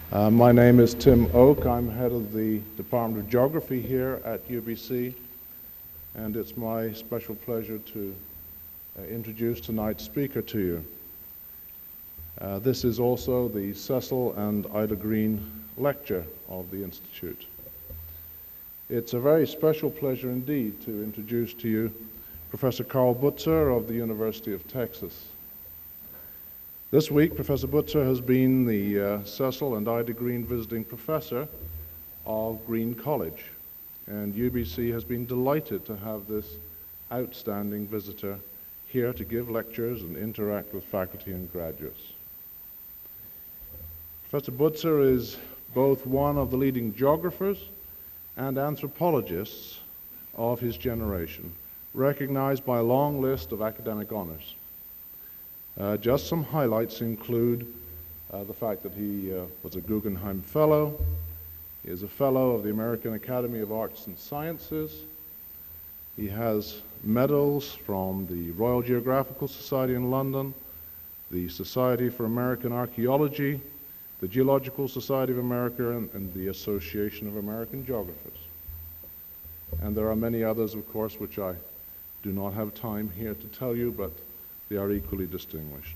My name is Tim Oak. I'm head of the Department of Geography here at UBC, and it's my special pleasure to introduce tonight's speaker to you. This is also the Cecil and Ida Green Lecture of the Institute. It's a very special pleasure indeed to introduce to you Professor Karl Butzer of the University of Texas. This week, Professor Butzer has been the Cecil and Ida Green Visiting Professor of Green College, and UBC has been delighted to have this outstanding visitor here to give lectures and interact with faculty and graduates. Professor Butzer is both one of the leading geographers and anthropologists of his generation, recognized by a long list of academic honors. Just some highlights include the fact that he was a Guggenheim Fellow. He is a Fellow of the American Academy of Arts and Sciences. He has medals from the Royal Geographical Society in London, the Society for American Archaeology, the Geological Society of America, and the Association of American Geographers. And there are many others, of course, which I do not have time here to tell you, but they are equally distinguished.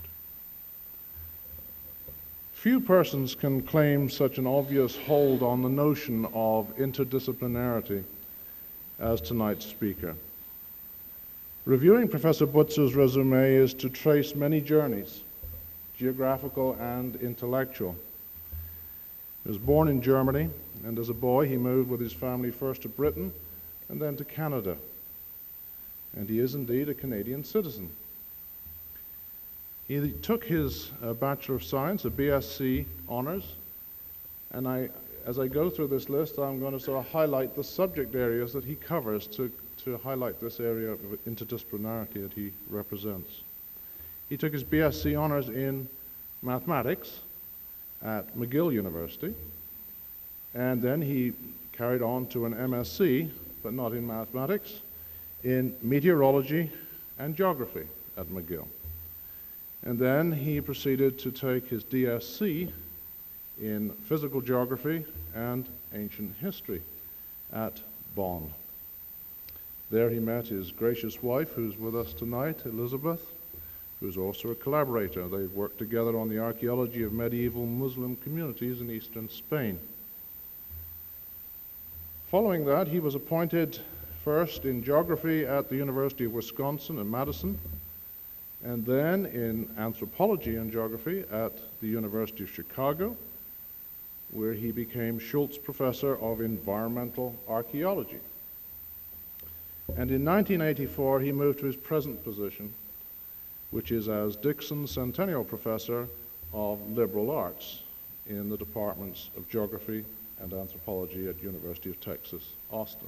Few persons can claim such an obvious hold on the notion of interdisciplinarity as tonight's speaker. Reviewing Professor Butzer's resume is to trace many journeys, geographical and intellectual. He was born in Germany, and as a boy he moved with his family first to Britain and then to Canada. And he is indeed a Canadian citizen. He took his Bachelor of Science, a BSc honors, and as I go through this list, I'm going to sort of highlight the subject areas that he covers to highlight this area of interdisciplinarity that he represents. He took his BSc honors in mathematics at McGill University, and then he carried on to an MSc, but not in mathematics, in meteorology and geography at McGill. And then he proceeded to take his DSc in physical geography and ancient history at Bonn. There he met his gracious wife, who's with us tonight, Elizabeth, who's also a collaborator. They've worked together on the archaeology of medieval Muslim communities in eastern Spain. Following that, he was appointed first in geography at the University of Wisconsin in Madison, and then in anthropology and geography at the University of Chicago, where he became Schultz Professor of Environmental Archaeology. And in 1984, he moved to his present position, which is as Dixon Centennial Professor of Liberal Arts in the departments of Geography and Anthropology at University of Texas, Austin.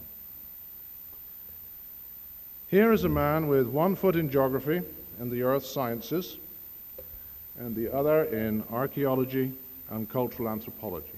Here is a man with one foot in geography and the earth sciences, and the other in archaeology and cultural anthropology.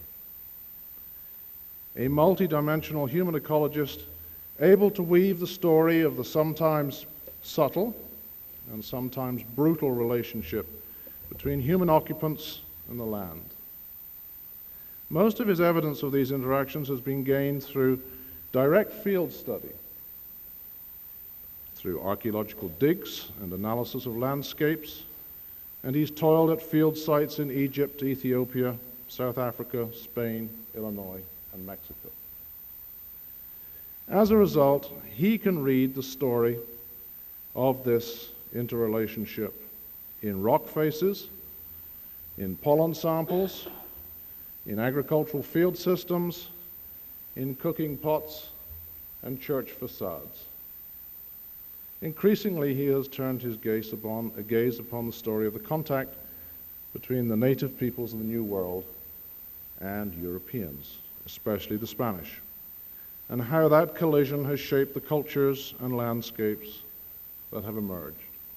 A multidimensional human ecologist able to weave the story of the sometimes subtle and sometimes brutal relationship between human occupants and the land. Most of his evidence of these interactions has been gained through direct field study, through archaeological digs and analysis of landscapes, and he's toiled at field sites in Egypt, Ethiopia, South Africa, Spain, Illinois, and Mexico. As a result, he can read the story of this interrelationship in rock faces, in pollen samples, in agricultural field systems, in cooking pots, and church facades. Increasingly, he has turned his gaze upon the story of the contact between the native peoples of the New World and Europeans, especially the Spanish, and how that collision has shaped the cultures and landscapes that have emerged.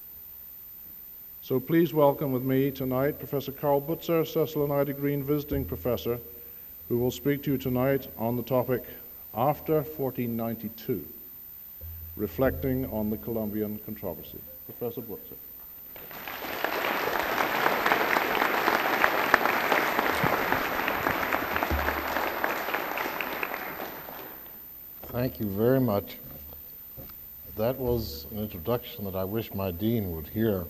So please welcome with me tonight Professor Karl Butzer, Cecil and Ida Green Visiting Professor, who will speak to you tonight on the topic After 1492. Reflecting on the Columbian Controversy. Professor Butzer. Thank you very much. That was an introduction that I wish my dean would hear.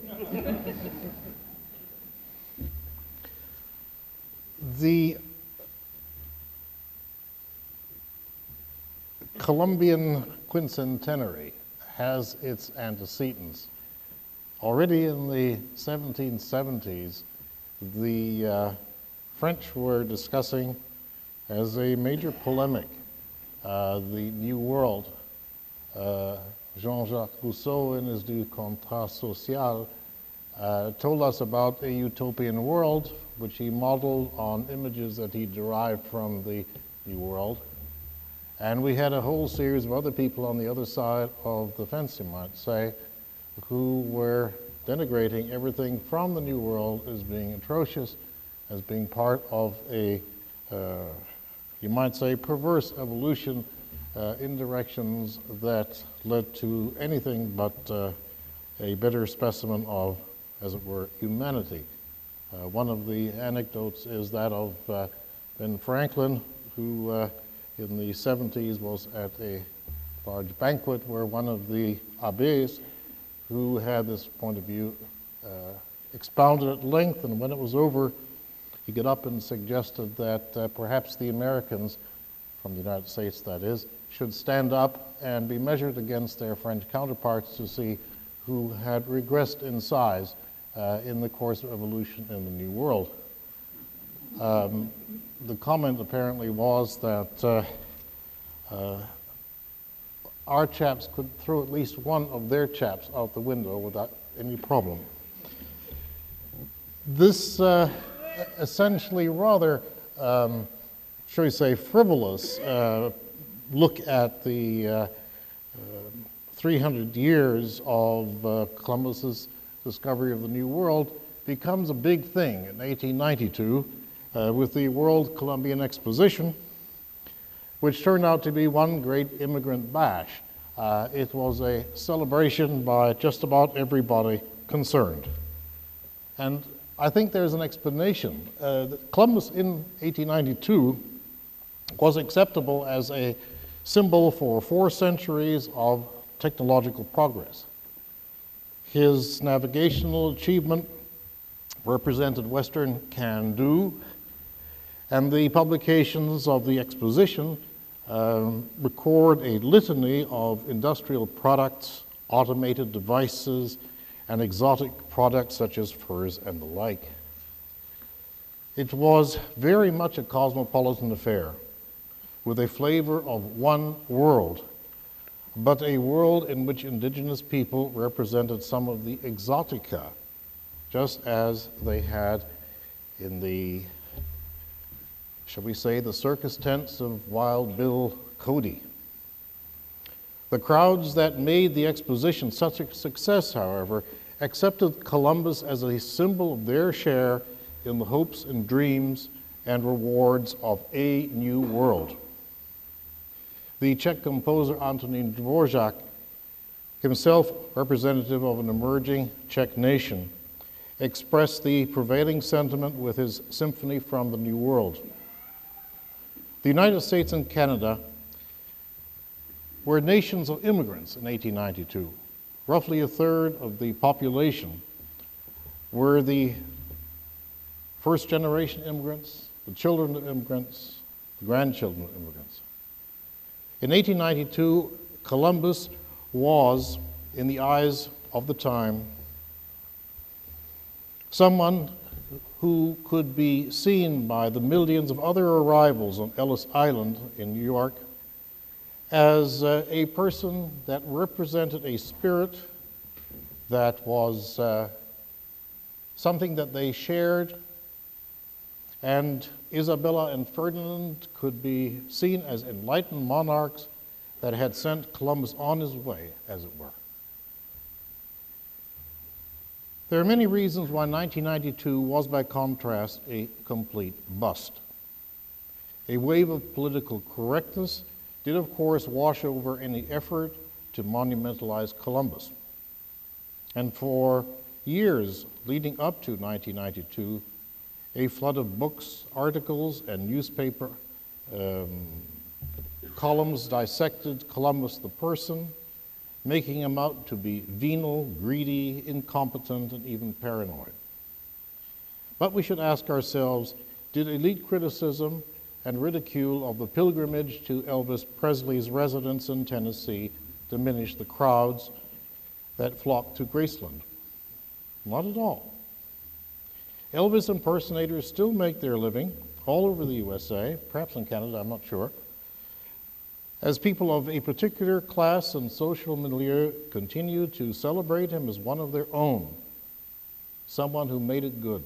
The Columbian quincentenary has its antecedents. Already in the 1770s, the French were discussing as a major polemic the New World. Jean-Jacques Rousseau, in his Du Contrat Social, told us about a utopian world, which he modeled on images that he derived from the New World. And we had a whole series of other people on the other side of the fence, you might say, who were denigrating everything from the New World as being atrocious, as being part of a, you might say, perverse evolution in directions that led to anything but a better specimen of, as it were, humanity. One of the anecdotes is that of Ben Franklin, who in the 70s was at a large banquet where one of the abbés who had this point of view expounded at length, and when it was over, he got up and suggested that perhaps the Americans, from the United States that is, should stand up and be measured against their French counterparts to see who had regressed in size in the course of evolution in the New World. The comment apparently was that our chaps could throw at least one of their chaps out the window without any problem. This essentially rather, shall we say, frivolous look at the 300 years of Columbus's discovery of the New World becomes a big thing in 1892 with the World Columbian Exposition, which turned out to be one great immigrant bash. It was a celebration by just about everybody concerned. And I think there's an explanation. Columbus in 1892 was acceptable as a symbol for 4 centuries of technological progress. His navigational achievement represented Western can-do, and the publications of the exposition record a litany of industrial products, automated devices, and exotic products such as furs and the like. It was very much a cosmopolitan affair with a flavor of one world, but a world in which indigenous people represented some of the exotica, just as they had in the, shall we say, the circus tents of Wild Bill Cody. The crowds that made the exposition such a success, however, accepted Columbus as a symbol of their share in the hopes and dreams and rewards of a new world. The Czech composer Antonín Dvořák, himself representative of an emerging Czech nation, expressed the prevailing sentiment with his Symphony from the New World. The United States and Canada were nations of immigrants in 1892. Roughly a third of the population were the first-generation immigrants, the children of immigrants, the grandchildren of immigrants. In 1892, Columbus was, in the eyes of the time, someone who could be seen by the millions of other arrivals on Ellis Island in New York as a person that represented a spirit that was something that they shared, and Isabella and Ferdinand could be seen as enlightened monarchs that had sent Columbus on his way, as it were. There are many reasons why 1992 was, by contrast, a complete bust. A wave of political correctness did, of course, wash over any effort to monumentalize Columbus. And for years leading up to 1992, a flood of books, articles, and newspaper columns dissected Columbus the person, making him out to be venal, greedy, incompetent, and even paranoid. But we should ask ourselves, did elite criticism and ridicule of the pilgrimage to Elvis Presley's residence in Tennessee diminish the crowds that flocked to Graceland? Not at all. Elvis impersonators still make their living all over the USA, perhaps in Canada, I'm not sure, as people of a particular class and social milieu continue to celebrate him as one of their own, someone who made it good.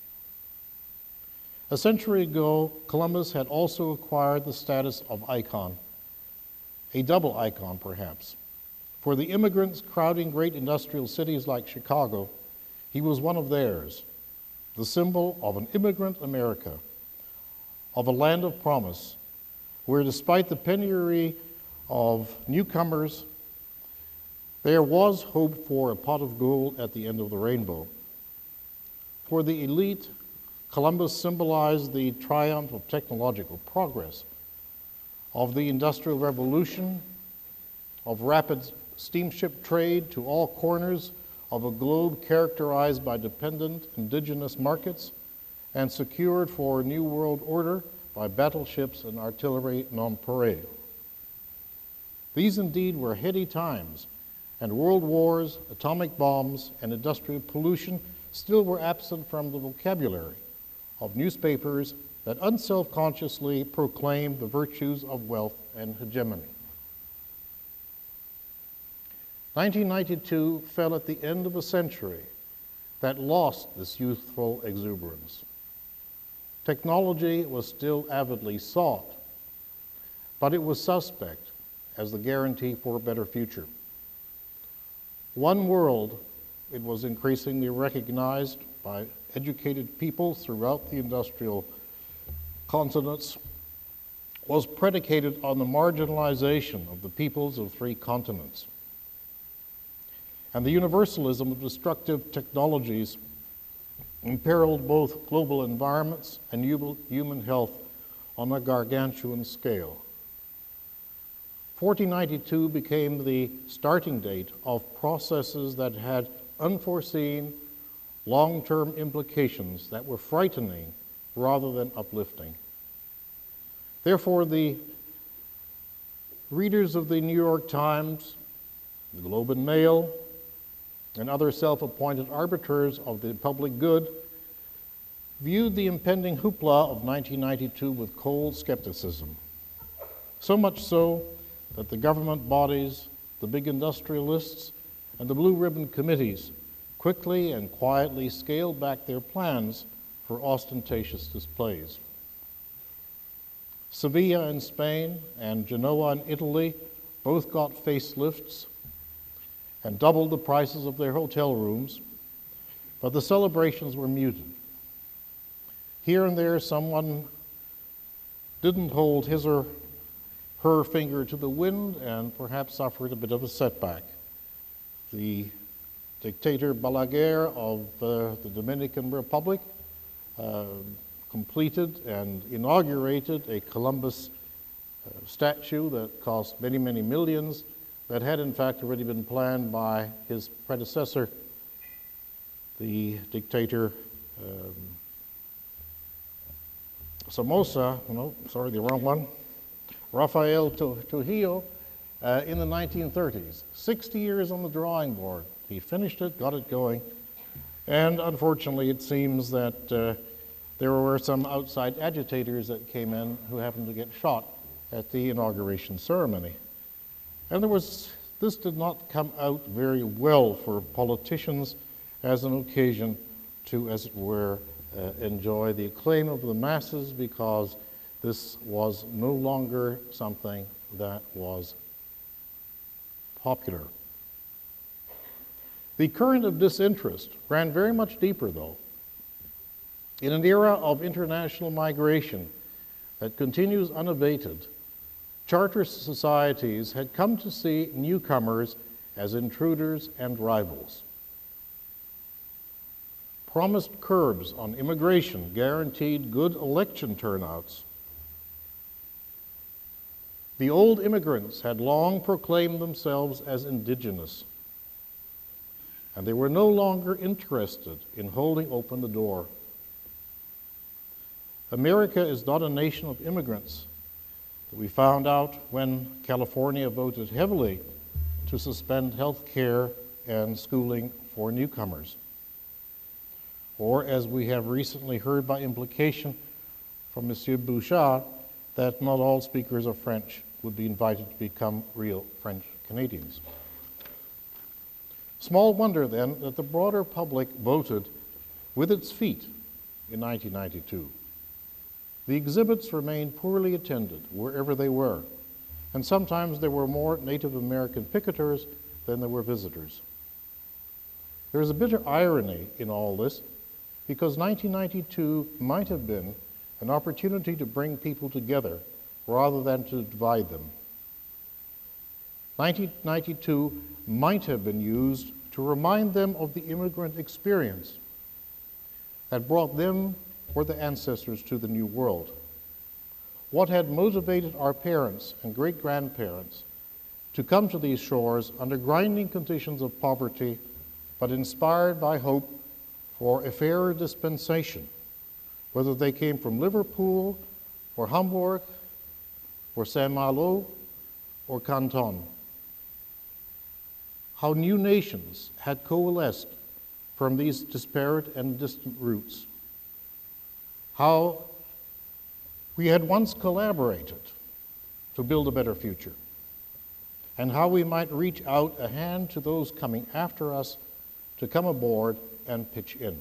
A century ago, Columbus had also acquired the status of icon, a double icon perhaps. For the immigrants crowding great industrial cities like Chicago, he was one of theirs, the symbol of an immigrant America, of a land of promise, where despite the penury of newcomers, there was hope for a pot of gold at the end of the rainbow. For the elite, Columbus symbolized the triumph of technological progress, of the Industrial Revolution, of rapid steamship trade to all corners of a globe characterized by dependent indigenous markets and secured for a new world order by battleships and artillery nonpareil. These indeed were heady times, and world wars, atomic bombs, and industrial pollution still were absent from the vocabulary of newspapers that unself-consciously proclaimed the virtues of wealth and hegemony. 1992 fell at the end of a century that lost this youthful exuberance. Technology was still avidly sought, but it was suspect as the guarantee for a better future. One world, it was increasingly recognized by educated people throughout the industrial continents, was predicated on the marginalization of the peoples of three continents. And the universalism of destructive technologies imperiled both global environments and human health on a gargantuan scale. 1492 became the starting date of processes that had unforeseen long-term implications that were frightening rather than uplifting. Therefore, the readers of the New York Times, the Globe and Mail, and other self-appointed arbiters of the public good viewed the impending hoopla of 1992 with cold skepticism. So much so that the government bodies, the big industrialists, and the blue ribbon committees quickly and quietly scaled back their plans for ostentatious displays. Sevilla in Spain and Genoa in Italy both got facelifts and doubled the prices of their hotel rooms, but the celebrations were muted. Here and there, someone didn't hold his or her finger to the wind and perhaps suffered a bit of a setback. The dictator Balaguer of the Dominican Republic completed and inaugurated a Columbus statue that cost many, many millions, that had in fact already been planned by his predecessor, the dictator Somoza, no, sorry, the wrong one, Rafael Trujillo, in the 1930s. 60 years on the drawing board. He finished it, got it going, and unfortunately it seems that there were some outside agitators that came in who happened to get shot at the inauguration ceremony. And this did not come out very well for politicians as an occasion to, as it were, enjoy the acclaim of the masses, because this was no longer something that was popular. The current of disinterest ran very much deeper, though. In an era of international migration that continues unabated, charter societies had come to see newcomers as intruders and rivals. Promised curbs on immigration guaranteed good election turnouts. The old immigrants had long proclaimed themselves as indigenous, and they were no longer interested in holding open the door. America is not a nation of immigrants that we found out when California voted heavily to suspend health care and schooling for newcomers. Or, as we have recently heard by implication from Monsieur Bouchard, that not all speakers of French would be invited to become real French Canadians. Small wonder, then, that the broader public voted with its feet in 1992. The exhibits remained poorly attended wherever they were, and sometimes there were more Native American picketers than there were visitors. There is a bitter irony in all this, because 1992 might have been an opportunity to bring people together rather than to divide them. 1992 might have been used to remind them of the immigrant experience that brought them or their ancestors to the New World. What had motivated our parents and great-grandparents to come to these shores under grinding conditions of poverty, but inspired by hope for a fairer dispensation, whether they came from Liverpool or Hamburg or Saint-Malo or Canton. How new nations had coalesced from these disparate and distant roots. How we had once collaborated to build a better future, and how we might reach out a hand to those coming after us to come aboard and pitch in.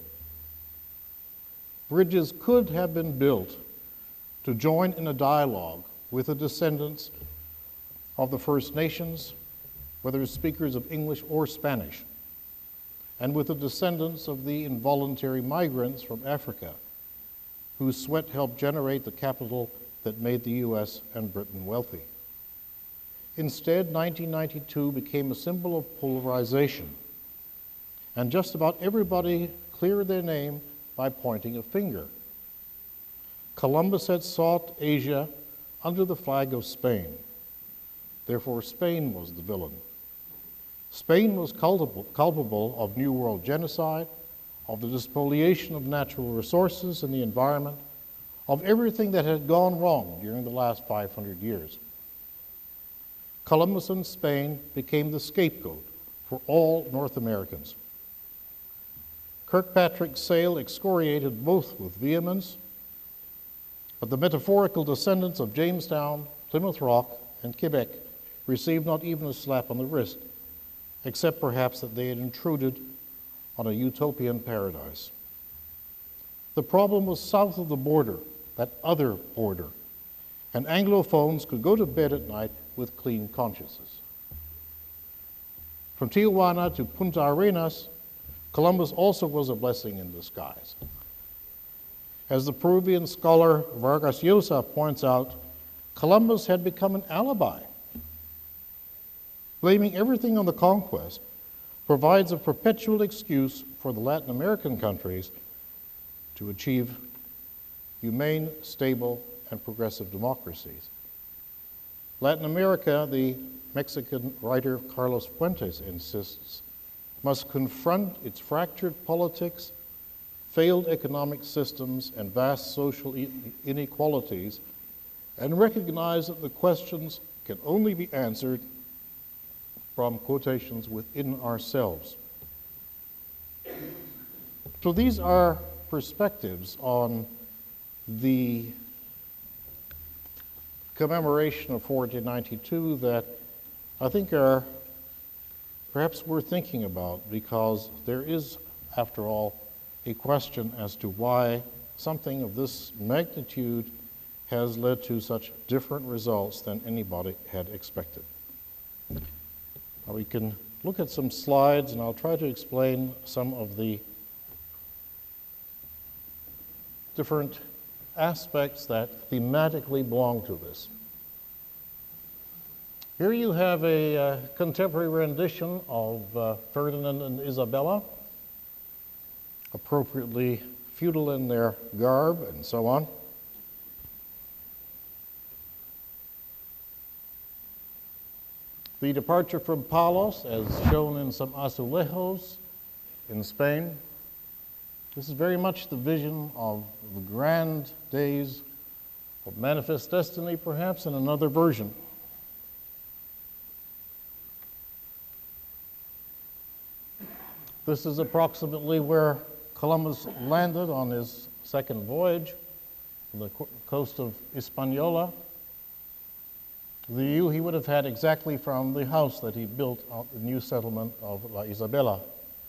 Bridges could have been built to join in a dialogue with the descendants of the First Nations, whether speakers of English or Spanish, and with the descendants of the involuntary migrants from Africa, whose sweat helped generate the capital that made the US and Britain wealthy. Instead, 1992 became a symbol of polarization, and just about everybody cleared their name by pointing a finger. Columbus had sought Asia under the flag of Spain. Therefore, Spain was the villain. Spain was culpable of New World genocide, of the spoliation of natural resources and the environment, of everything that had gone wrong during the last 500 years. Columbus and Spain became the scapegoat for all North Americans. Kirkpatrick's sail excoriated both with vehemence, but the metaphorical descendants of Jamestown, Plymouth Rock, and Quebec received not even a slap on the wrist, except perhaps that they had intruded on a utopian paradise. The problem was south of the border, that other border, and Anglophones could go to bed at night with clean consciences. From Tijuana to Punta Arenas, Columbus also was a blessing in disguise. As the Peruvian scholar Vargas Llosa points out, Columbus had become an alibi. Blaming everything on the conquest provides a perpetual excuse for the Latin American countries to achieve humane, stable, and progressive democracies. Latin America, the Mexican writer Carlos Fuentes insists, must confront its fractured politics, failed economic systems, and vast social inequalities, and recognize that the questions can only be answered from quotations within ourselves. So these are perspectives on the commemoration of 1492 that I think are perhaps worth thinking about, because there is, after all, a question as to why something of this magnitude has led to such different results than anybody had expected. Now we can look at some slides, and I'll try to explain some of the different aspects that thematically belong to this. Here you have a contemporary rendition of Ferdinand and Isabella, appropriately feudal in their garb and so on. The departure from Palos, as shown in some azulejos in Spain, this is very much the vision of the grand days of manifest destiny, perhaps in another version. This is approximately where Columbus landed on his second voyage, on the coast of Hispaniola. The view he would have had exactly from the house that he built on the new settlement of La Isabela.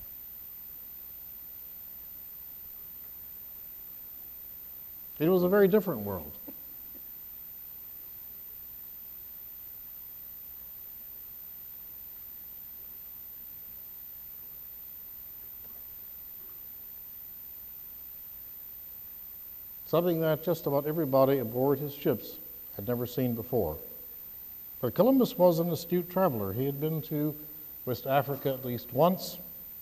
It was a very different world. Something that just about everybody aboard his ships had never seen before. But Columbus was an astute traveler. He had been to West Africa at least once.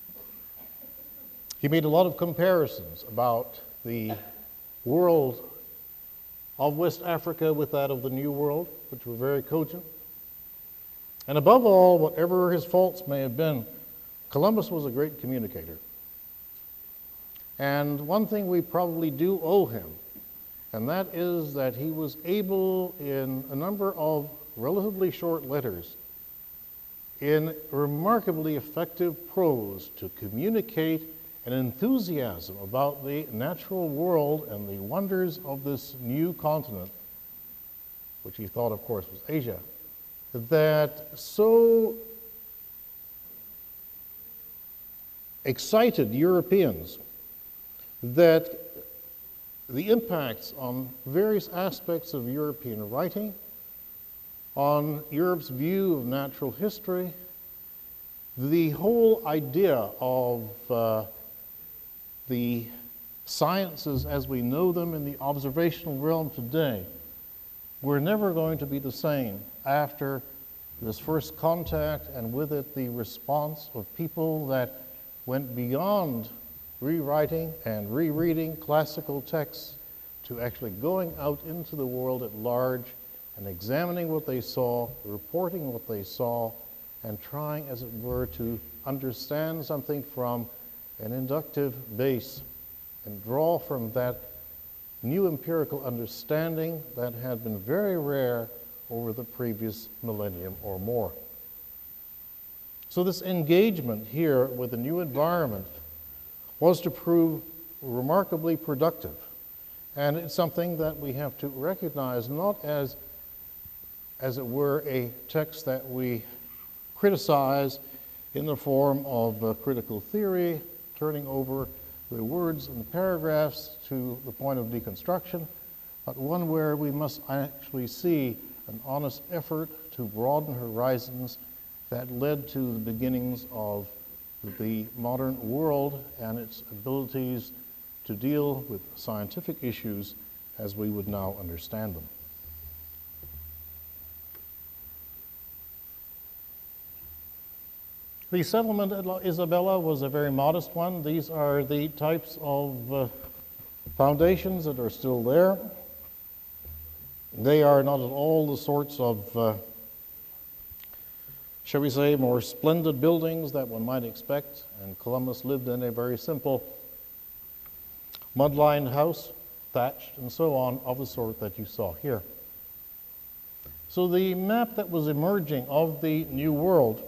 He made a lot of comparisons about the world of West Africa with that of the New World, which were very cogent. And above all, whatever his faults may have been, Columbus was a great communicator. And one thing we probably do owe him, and that is that he was able, in a number of relatively short letters, in remarkably effective prose, to communicate an enthusiasm about the natural world and the wonders of this new continent, which he thought, of course, was Asia, that so excited Europeans that the impacts on various aspects of European writing, on Europe's view of natural history, the whole idea of the sciences as we know them in the observational realm today were never going to be the same after this first contact, and with it the response of people that went beyond rewriting and rereading classical texts to actually going out into the world at large and examining what they saw, reporting what they saw, and trying, as it were, to understand something from an inductive base and draw from that new empirical understanding that had been very rare over the previous millennium or more. So this engagement here with a new environment was to prove remarkably productive. And it's something that we have to recognize not as it were, a text that we criticize in the form of critical theory, turning over the words and the paragraphs to the point of deconstruction, but one where we must actually see an honest effort to broaden horizons that led to the beginnings of the modern world and its abilities to deal with scientific issues as we would now understand them. The settlement at La Isabela was a very modest one. These are the types of foundations that are still there. They are not at all the sorts of shall we say, more splendid buildings that one might expect. And Columbus lived in a very simple mud-lined house, thatched and so on, of the sort that you saw here. So the map that was emerging of the New World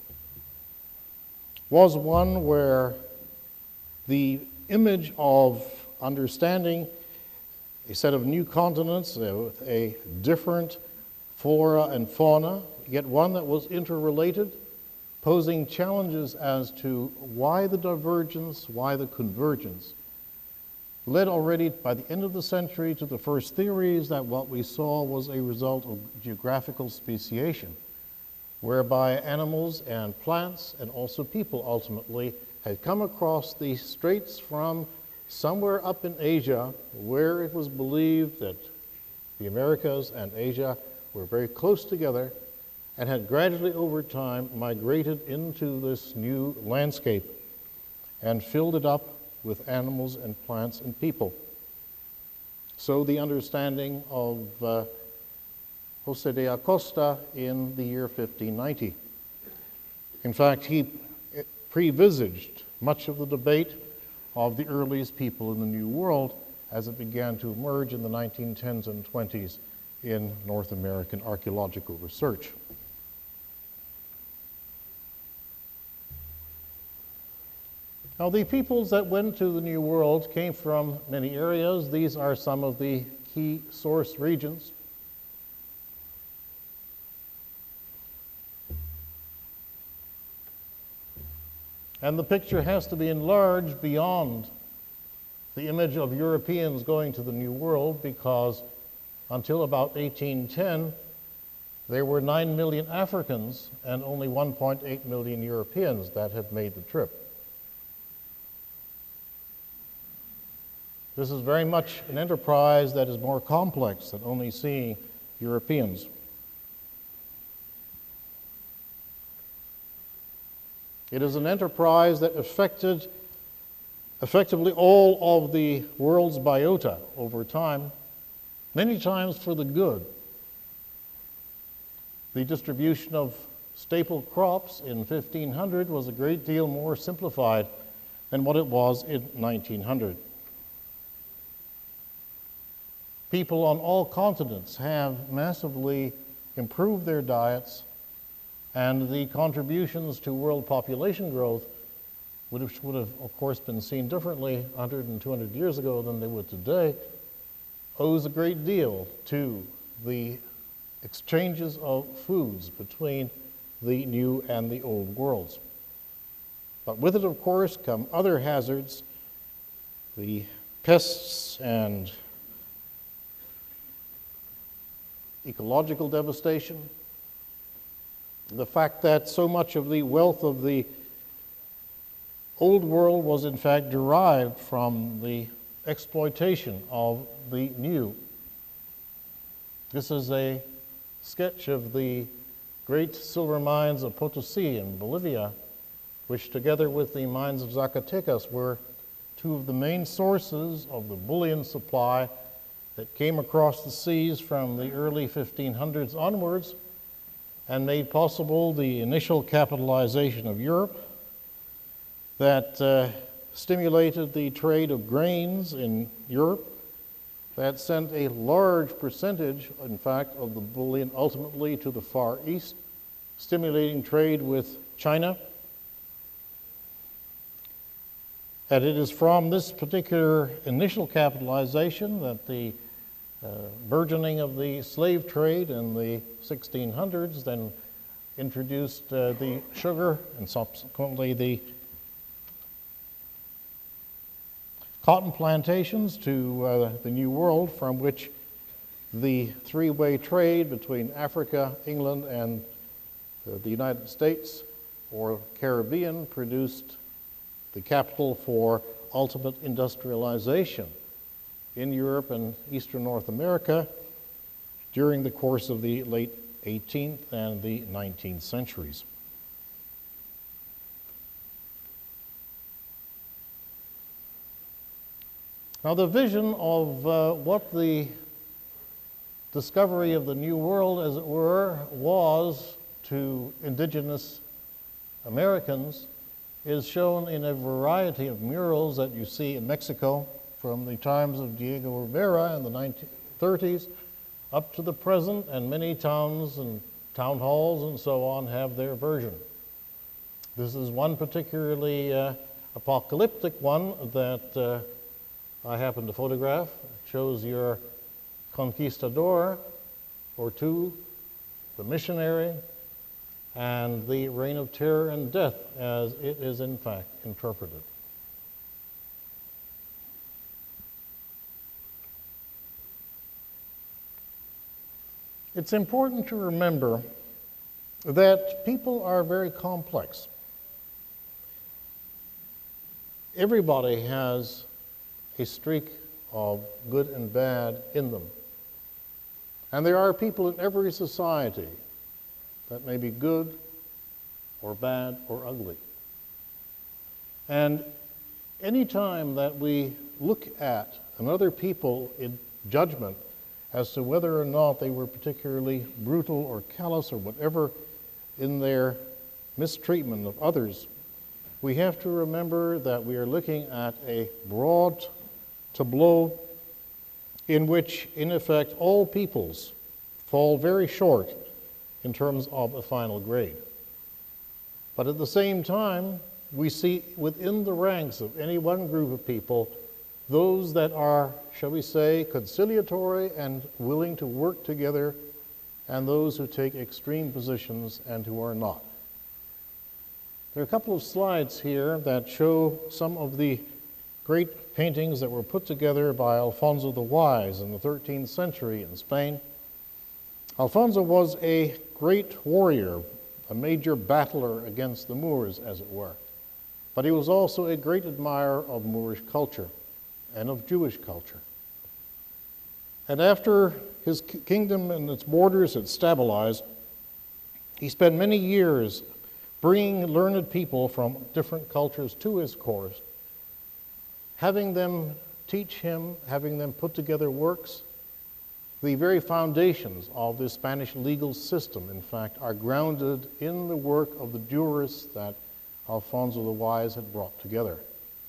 was one where the image of understanding a set of new continents with a different flora and fauna, yet one that was interrelated, posing challenges as to why the divergence, why the convergence, led already by the end of the century to the first theories that what we saw was a result of geographical speciation, whereby animals and plants and also people ultimately had come across the straits from somewhere up in Asia, where it was believed that the Americas and Asia were very close together, and had gradually over time migrated into this new landscape and filled it up with animals and plants and people. So the understanding of Jose de Acosta in the year 1590. In fact, he previsaged much of the debate of the earliest people in the New World as it began to emerge in the 1910s and 20s in North American archaeological research. Now, the peoples that went to the New World came from many areas. These are some of the key source regions. And the picture has to be enlarged beyond the image of Europeans going to the New World, because until about 1810, there were 9 million Africans and only 1.8 million Europeans that had made the trip. This is very much an enterprise that is more complex than only seeing Europeans. It is an enterprise that affected effectively all of the world's biota over time, many times for the good. The distribution of staple crops in 1500 was a great deal more simplified than what it was in 1900. People on all continents have massively improved their diets, and the contributions to world population growth would have, of course, been seen differently 100 and 200 years ago than they would today, owes a great deal to the exchanges of foods between the new and the old worlds. But with it, of course, come other hazards, the pests and ecological devastation, the fact that so much of the wealth of the old world was in fact derived from the exploitation of the new. This is a sketch of the great silver mines of Potosí in Bolivia, which together with the mines of Zacatecas were two of the main sources of the bullion supply that came across the seas from the early 1500s onwards and made possible the initial capitalization of Europe that stimulated the trade of grains in Europe, that sent a large percentage, in fact, of the bullion ultimately to the Far East, stimulating trade with China. And it is from this particular initial capitalization that the burgeoning of the slave trade in the 1600s then introduced the sugar and subsequently the cotton plantations to the New World, from which the three-way trade between Africa, England, and the United States or Caribbean produced the capital for ultimate industrialization in Europe and Eastern North America during the course of the late 18th and the 19th centuries. Now, the vision of what the discovery of the New World, as it were, was to indigenous Americans is shown in a variety of murals that you see in Mexico from the times of Diego Rivera in the 1930s up to the present, and many towns and town halls and so on have their version. This is one particularly apocalyptic one that I happen to photograph. It shows your conquistador, or two, the missionary, and the reign of terror and death as it is in fact interpreted. It's important to remember that people are very complex. Everybody has a streak of good and bad in them. And there are people in every society that may be good or bad or ugly. And any time that we look at another people in judgment as to whether or not they were particularly brutal or callous or whatever in their mistreatment of others, we have to remember that we are looking at a broad tableau in which, in effect, all peoples fall very short in terms of a final grade. But at the same time, we see within the ranks of any one group of people those that are, shall we say, conciliatory and willing to work together, and those who take extreme positions and who are not. There are a couple of slides here that show some of the great paintings that were put together by Alfonso the Wise in the 13th century in Spain. Alfonso was a great warrior, a major battler against the Moors, as it were. But he was also a great admirer of Moorish culture and of Jewish culture. And after his kingdom and its borders had stabilized, he spent many years bringing learned people from different cultures to his court, having them teach him, having them put together works. The very foundations of the Spanish legal system, in fact, are grounded in the work of the jurists that Alfonso the Wise had brought together.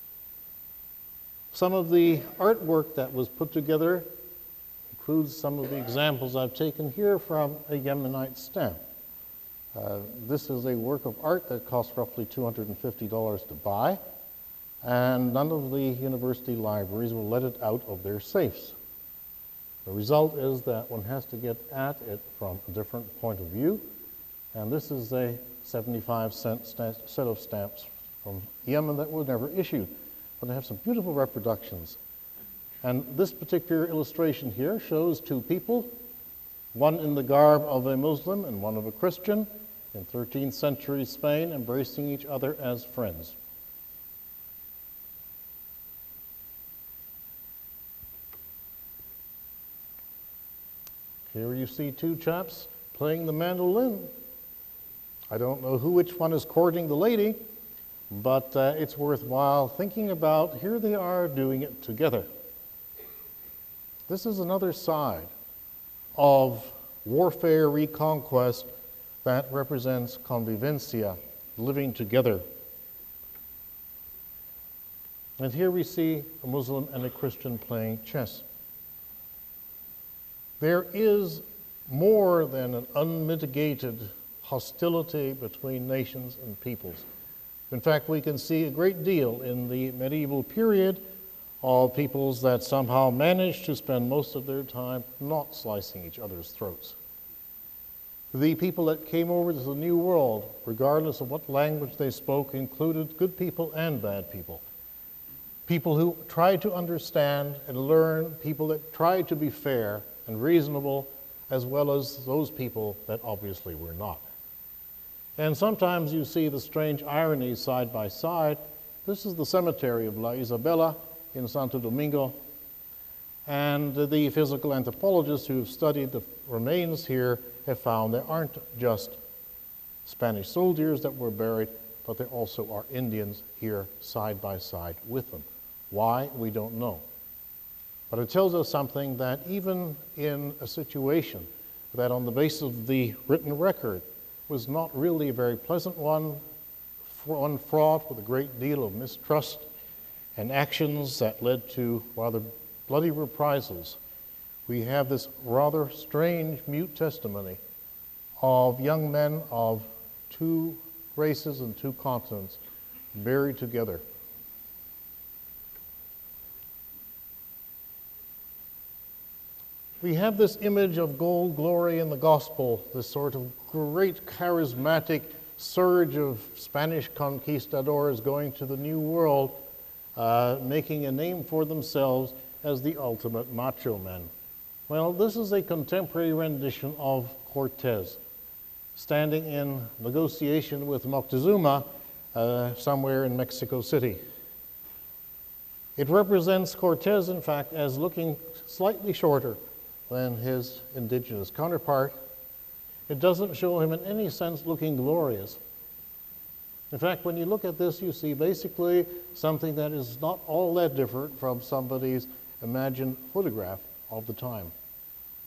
Some of the artwork that was put together includes some of the examples I've taken here from a Yemenite stamp. This is a work of art that costs roughly $250 to buy, and none of the university libraries will let it out of their safes. The result is that one has to get at it from a different point of view, and this is a 75-cent set of stamps from Yemen that was never issued, but they have some beautiful reproductions. And this particular illustration here shows two people, one in the garb of a Muslim and one of a Christian, in 13th century Spain, embracing each other as friends. Here you see two chaps playing the mandolin. I don't know which one is courting the lady, but it's worthwhile thinking about. Here they are doing it together. This is another side of warfare reconquest that represents convivencia, living together. And here we see a Muslim and a Christian playing chess. There is more than an unmitigated hostility between nations and peoples. In fact, we can see a great deal in the medieval period of peoples that somehow managed to spend most of their time not slicing each other's throats. The people that came over to the New World, regardless of what language they spoke, included good people and bad people. People who tried to understand and learn, people that tried to be fair and reasonable, as well as those people that obviously were not. And sometimes you see the strange ironies side by side. This is the cemetery of La Isabela in Santo Domingo, and the physical anthropologists who have studied the remains here have found there aren't just Spanish soldiers that were buried, but there also are Indians here side by side with them. Why? We don't know. But it tells us something, that even in a situation that on the basis of the written record was not really a very pleasant one fraught with a great deal of mistrust and actions that led to rather bloody reprisals, we have this rather strange mute testimony of young men of two races and two continents buried together. We have this image of gold, glory, and the gospel, this sort of great charismatic surge of Spanish conquistadors going to the New World, making a name for themselves as the ultimate macho men. Well, this is a contemporary rendition of Cortez, standing in negotiation with Moctezuma somewhere in Mexico City. It represents Cortez, in fact, as looking slightly shorter than his indigenous counterpart. It doesn't show him in any sense looking glorious. In fact, when you look at this, you see basically something that is not all that different from somebody's imagined photograph of the time.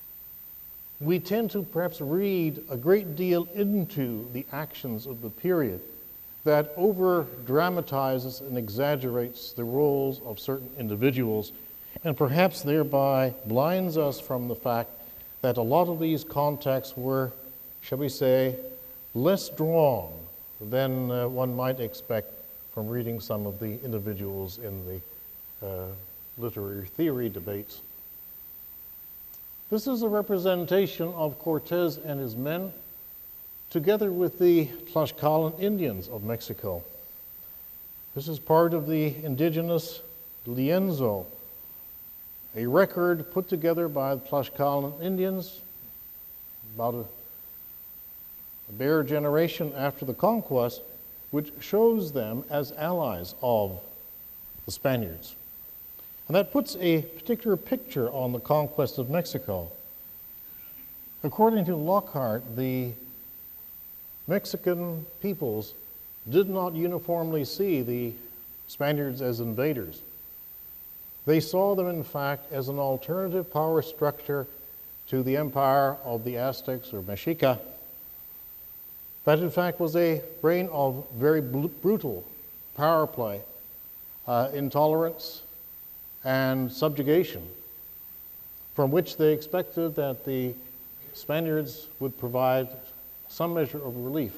we tend to perhaps read a great deal into the actions of the period that over-dramatizes and exaggerates the roles of certain individuals, and perhaps thereby blinds us from the fact that a lot of these contexts were, shall we say, less drawn than one might expect from reading some of the individuals in the literary theory debates. This is a representation of Cortez and his men, together with the Tlaxcalan Indians of Mexico. This is part of the indigenous lienzo, a record put together by the Tlaxcalan Indians about a bare generation after the conquest, which shows them as allies of the Spaniards. And that puts a particular picture on the conquest of Mexico. According to Lockhart, the Mexican peoples did not uniformly see the Spaniards as invaders. They saw them, in fact, as an alternative power structure to the empire of the Aztecs or Mexica. That, in fact, was a reign of very brutal power play, intolerance, and subjugation, from which they expected that the Spaniards would provide some measure of relief.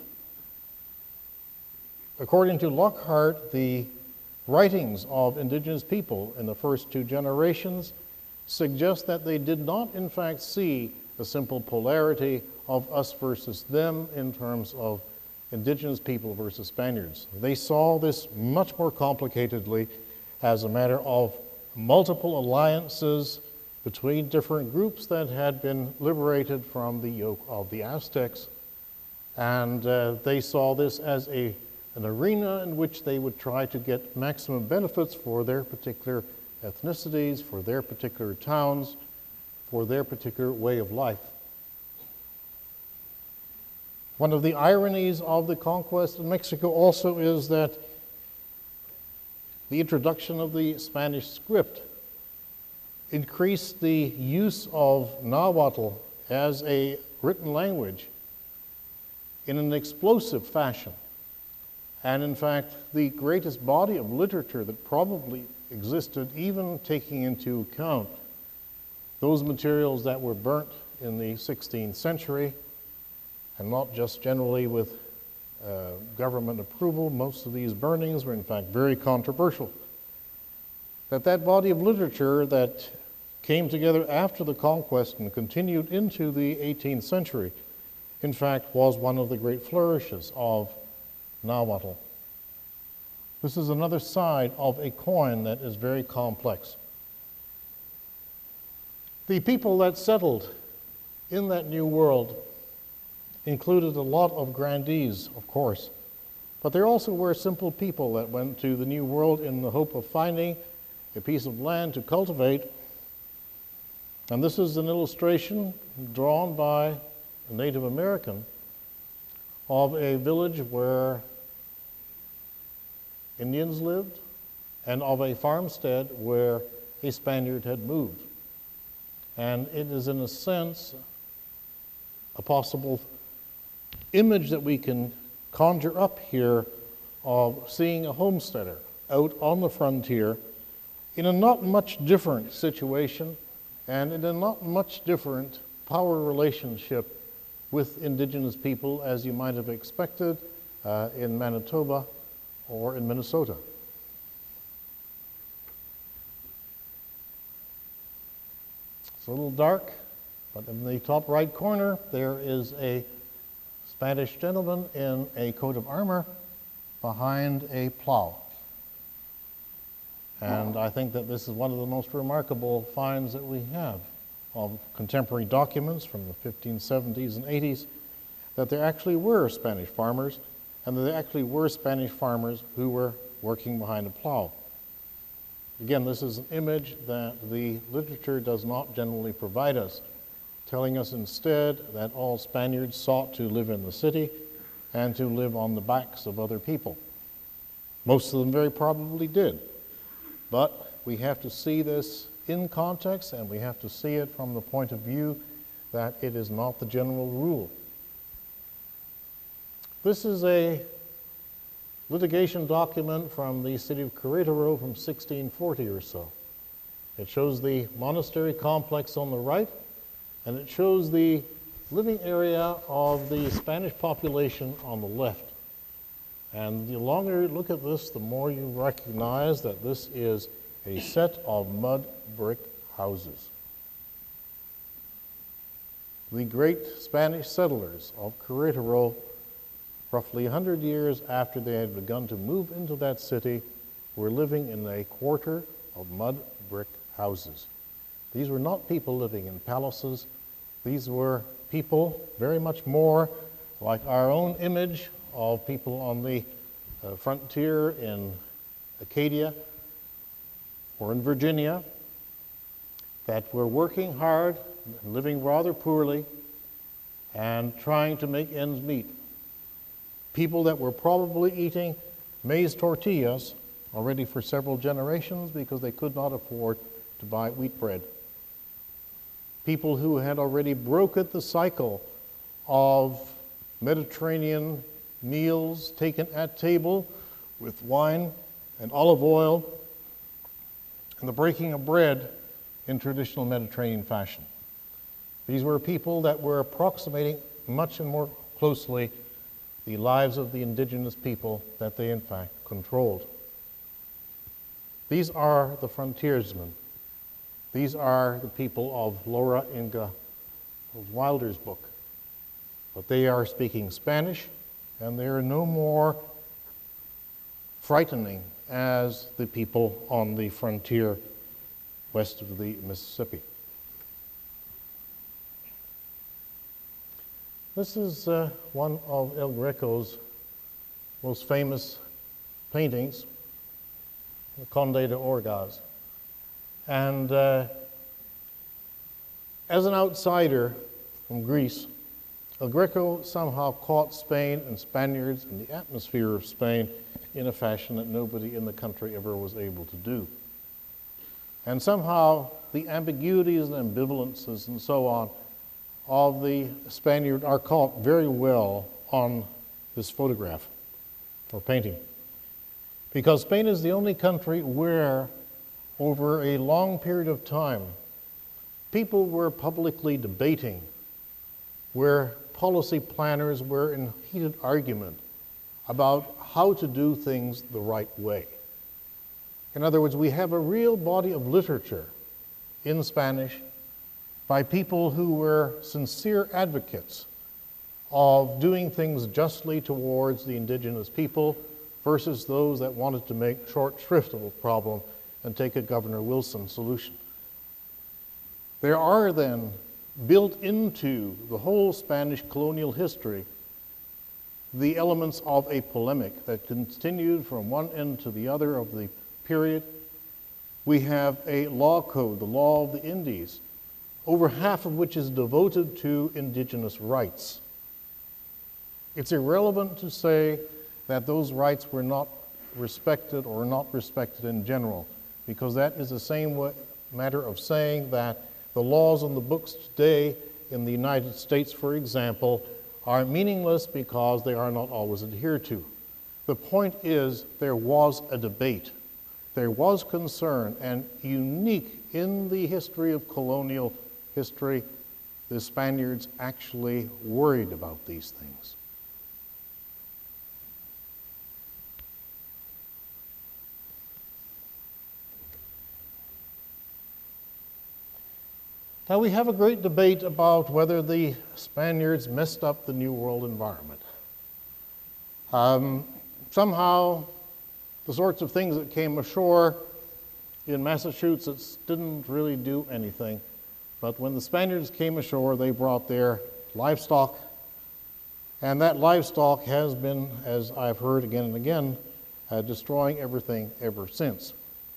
According to Lockhart, the writings of indigenous people in the first two generations suggest that they did not, in fact, see a simple polarity of us versus them in terms of indigenous people versus Spaniards. They saw this much more complicatedly as a matter of multiple alliances between different groups that had been liberated from the yoke of the Aztecs. And they saw this as an arena in which they would try to get maximum benefits for their particular ethnicities, for their particular towns, for their particular way of life. One of the ironies of the conquest of Mexico also is that the introduction of the Spanish script increased the use of Nahuatl as a written language in an explosive fashion. And in fact, the greatest body of literature that probably existed, even taking into account those materials that were burnt in the 16th century, and not just generally with government approval. Most of these burnings were in fact very controversial. That body of literature that came together after the conquest and continued into the 18th century, in fact, was one of the great flourishes of Nahuatl. This is another side of a coin that is very complex. The people that settled in that new world included a lot of grandees, of course, but there also were simple people that went to the New World in the hope of finding a piece of land to cultivate. And this is an illustration drawn by a Native American of a village where Indians lived and of a farmstead where a Spaniard had moved. And it is, in a sense, a possible image that we can conjure up here of seeing a homesteader out on the frontier in a not much different situation and in a not much different power relationship with indigenous people as you might have expected in Manitoba or in Minnesota. It's a little dark, but in the top right corner there is a Spanish gentleman in a coat of armor behind a plow. And I think that this is one of the most remarkable finds that we have of contemporary documents from the 1570s and 80s, that there actually were Spanish farmers, and that there actually were Spanish farmers who were working behind a plow. Again, this is an image that the literature does not generally provide us, telling us instead that all Spaniards sought to live in the city and to live on the backs of other people. Most of them very probably did. But we have to see this in context, and we have to see it from the point of view that it is not the general rule. This is a litigation document from the city of Querétaro from 1640 or so. It shows the monastery complex on the right, and it shows the living area of the Spanish population on the left. And the longer you look at this, the more you recognize that this is a set of mud brick houses. The great Spanish settlers of Querétaro, roughly 100 years after they had begun to move into that city, were living in a quarter of mud brick houses. These were not people living in palaces. These were people very much more like our own image of people on the frontier in Acadia or in Virginia that were working hard, living rather poorly, and trying to make ends meet. People that were probably eating maize tortillas already for several generations because they could not afford to buy wheat bread. People who had already broken the cycle of Mediterranean meals taken at table with wine and olive oil and the breaking of bread in traditional Mediterranean fashion. These were people that were approximating much and more closely the lives of the indigenous people that they in fact controlled. These are the frontiersmen. These are the people of Laura Inga Wilder's book. But they are speaking Spanish, and they are no more frightening as the people on the frontier west of the Mississippi. This is one of El Greco's most famous paintings, the Conde de Orgaz. And as an outsider from Greece, El Greco somehow caught Spain and Spaniards and the atmosphere of Spain in a fashion that nobody in the country ever was able to do. And somehow the ambiguities and ambivalences and so on of the Spaniard are caught very well on this photograph or painting. Because Spain is the only country where, over a long period of time, people were publicly debating, where policy planners were in heated argument about how to do things the right way. In other words, we have a real body of literature in Spanish by people who were sincere advocates of doing things justly towards the indigenous people versus those that wanted to make short shrift of a problem and take a Governor Wilson solution. There are then, built into the whole Spanish colonial history, the elements of a polemic that continued from one end to the other of the period. We have a law code, the Law of the Indies, over half of which is devoted to indigenous rights. It's irrelevant to say that those rights were not respected or not respected in general, because that is the same matter of saying that the laws on the books today in the United States, for example, are meaningless because they are not always adhered to. The point is, there was a debate. There was concern, and unique in the history of colonial history, the Spaniards actually worried about these things. Now, we have a great debate about whether the Spaniards messed up the New World environment. Somehow, the sorts of things that came ashore in Massachusetts didn't really do anything. But when the Spaniards came ashore, they brought their livestock, and that livestock has been, as I've heard again and again, destroying everything ever since.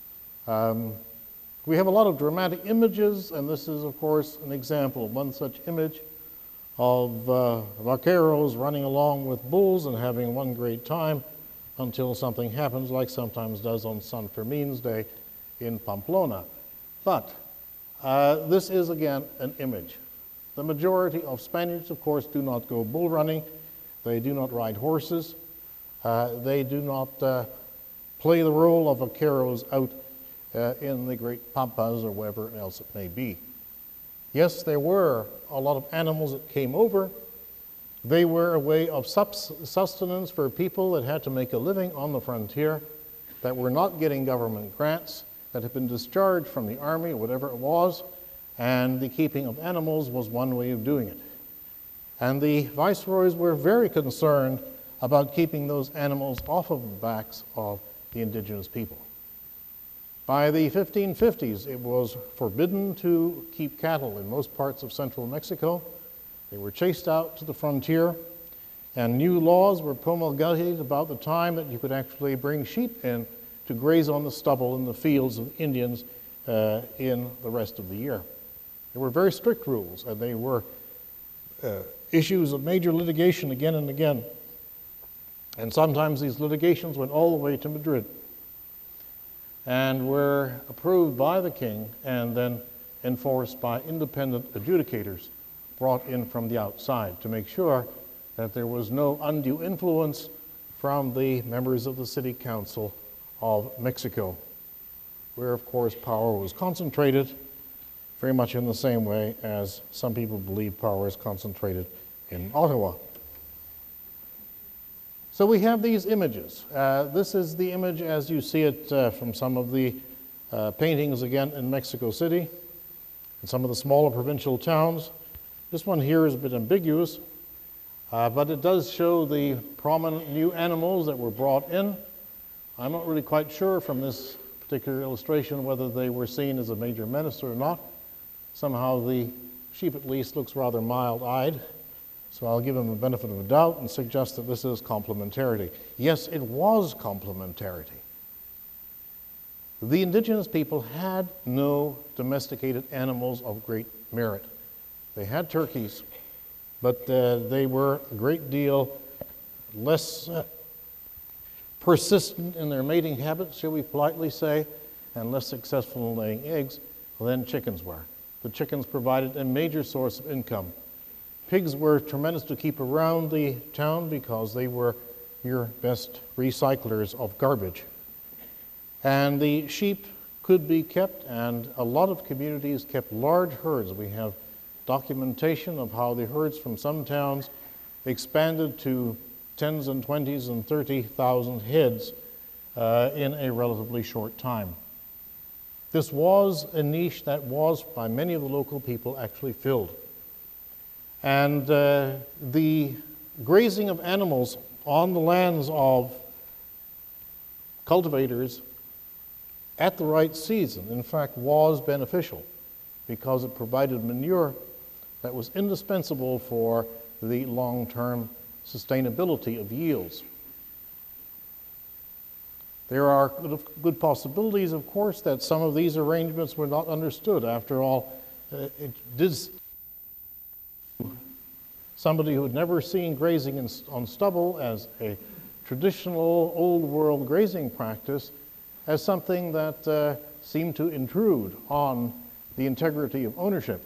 We have a lot of dramatic images, and this is, of course, an example. One such image of vaqueros running along with bulls and having one great time until something happens, like sometimes does on San Fermin's Day in Pamplona. But this is, again, an image. The majority of Spaniards, of course, do not go bull running. They do not ride horses. They do not play the role of vaqueros out in the great pampas or wherever else it may be. Yes, there were a lot of animals that came over. They were a way of sustenance for people that had to make a living on the frontier, that were not getting government grants, that had been discharged from the army or whatever it was, and the keeping of animals was one way of doing it. And the viceroys were very concerned about keeping those animals off of the backs of the indigenous people. By the 1550s, it was forbidden to keep cattle in most parts of central Mexico. They were chased out to the frontier, and new laws were promulgated about the time that you could actually bring sheep in to graze on the stubble in the fields of Indians in the rest of the year. There were very strict rules, and they were issues of major litigation again and again. And sometimes these litigations went all the way to Madrid and were approved by the king and then enforced by independent adjudicators brought in from the outside to make sure that there was no undue influence from the members of the City Council of Mexico, where, of course, power was concentrated very much in the same way as some people believe power is concentrated in Ottawa. So we have these images. This is the image as you see it from some of the paintings again in Mexico City and some of the smaller provincial towns. This one here is a bit ambiguous, but it does show the prominent new animals that were brought in. I'm not really quite sure from this particular illustration whether they were seen as a major menace or not. Somehow the sheep at least looks rather mild-eyed, so I'll give him the benefit of the doubt and suggest that this is complementarity. Yes, it was complementarity. The indigenous people had no domesticated animals of great merit. They had turkeys, but they were a great deal less persistent in their mating habits, shall we politely say, and less successful in laying eggs than chickens were. The chickens provided a major source of income. Pigs were tremendous to keep around the town because they were your best recyclers of garbage. And the sheep could be kept, and a lot of communities kept large herds. We have documentation of how the herds from some towns expanded to tens and 20s and 30,000 heads in a relatively short time. This was a niche that was, by many of the local people, actually filled. And the grazing of animals on the lands of cultivators at the right season, in fact, was beneficial because it provided manure that was indispensable for the long-term sustainability of yields. There are good possibilities, of course, that some of these arrangements were not understood. After all, it did. Somebody who had never seen grazing on stubble as a traditional old world grazing practice as something that seemed to intrude on the integrity of ownership.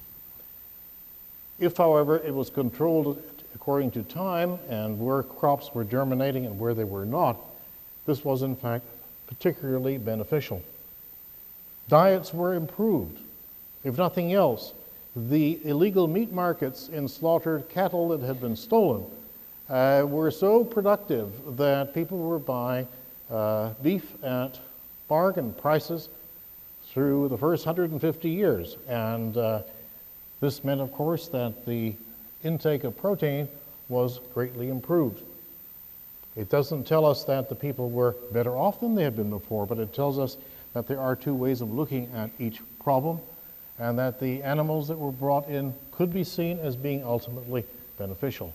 If, however, it was controlled according to time and where crops were germinating and where they were not, this was in fact particularly beneficial. Diets were improved. If nothing else, the illegal meat markets in slaughtered cattle that had been stolen were so productive that people were buying beef at bargain prices through the first 150 years. And this meant, of course, that the intake of protein was greatly improved. It doesn't tell us that the people were better off than they had been before, but it tells us that there are two ways of looking at each problem, and that the animals that were brought in could be seen as being ultimately beneficial.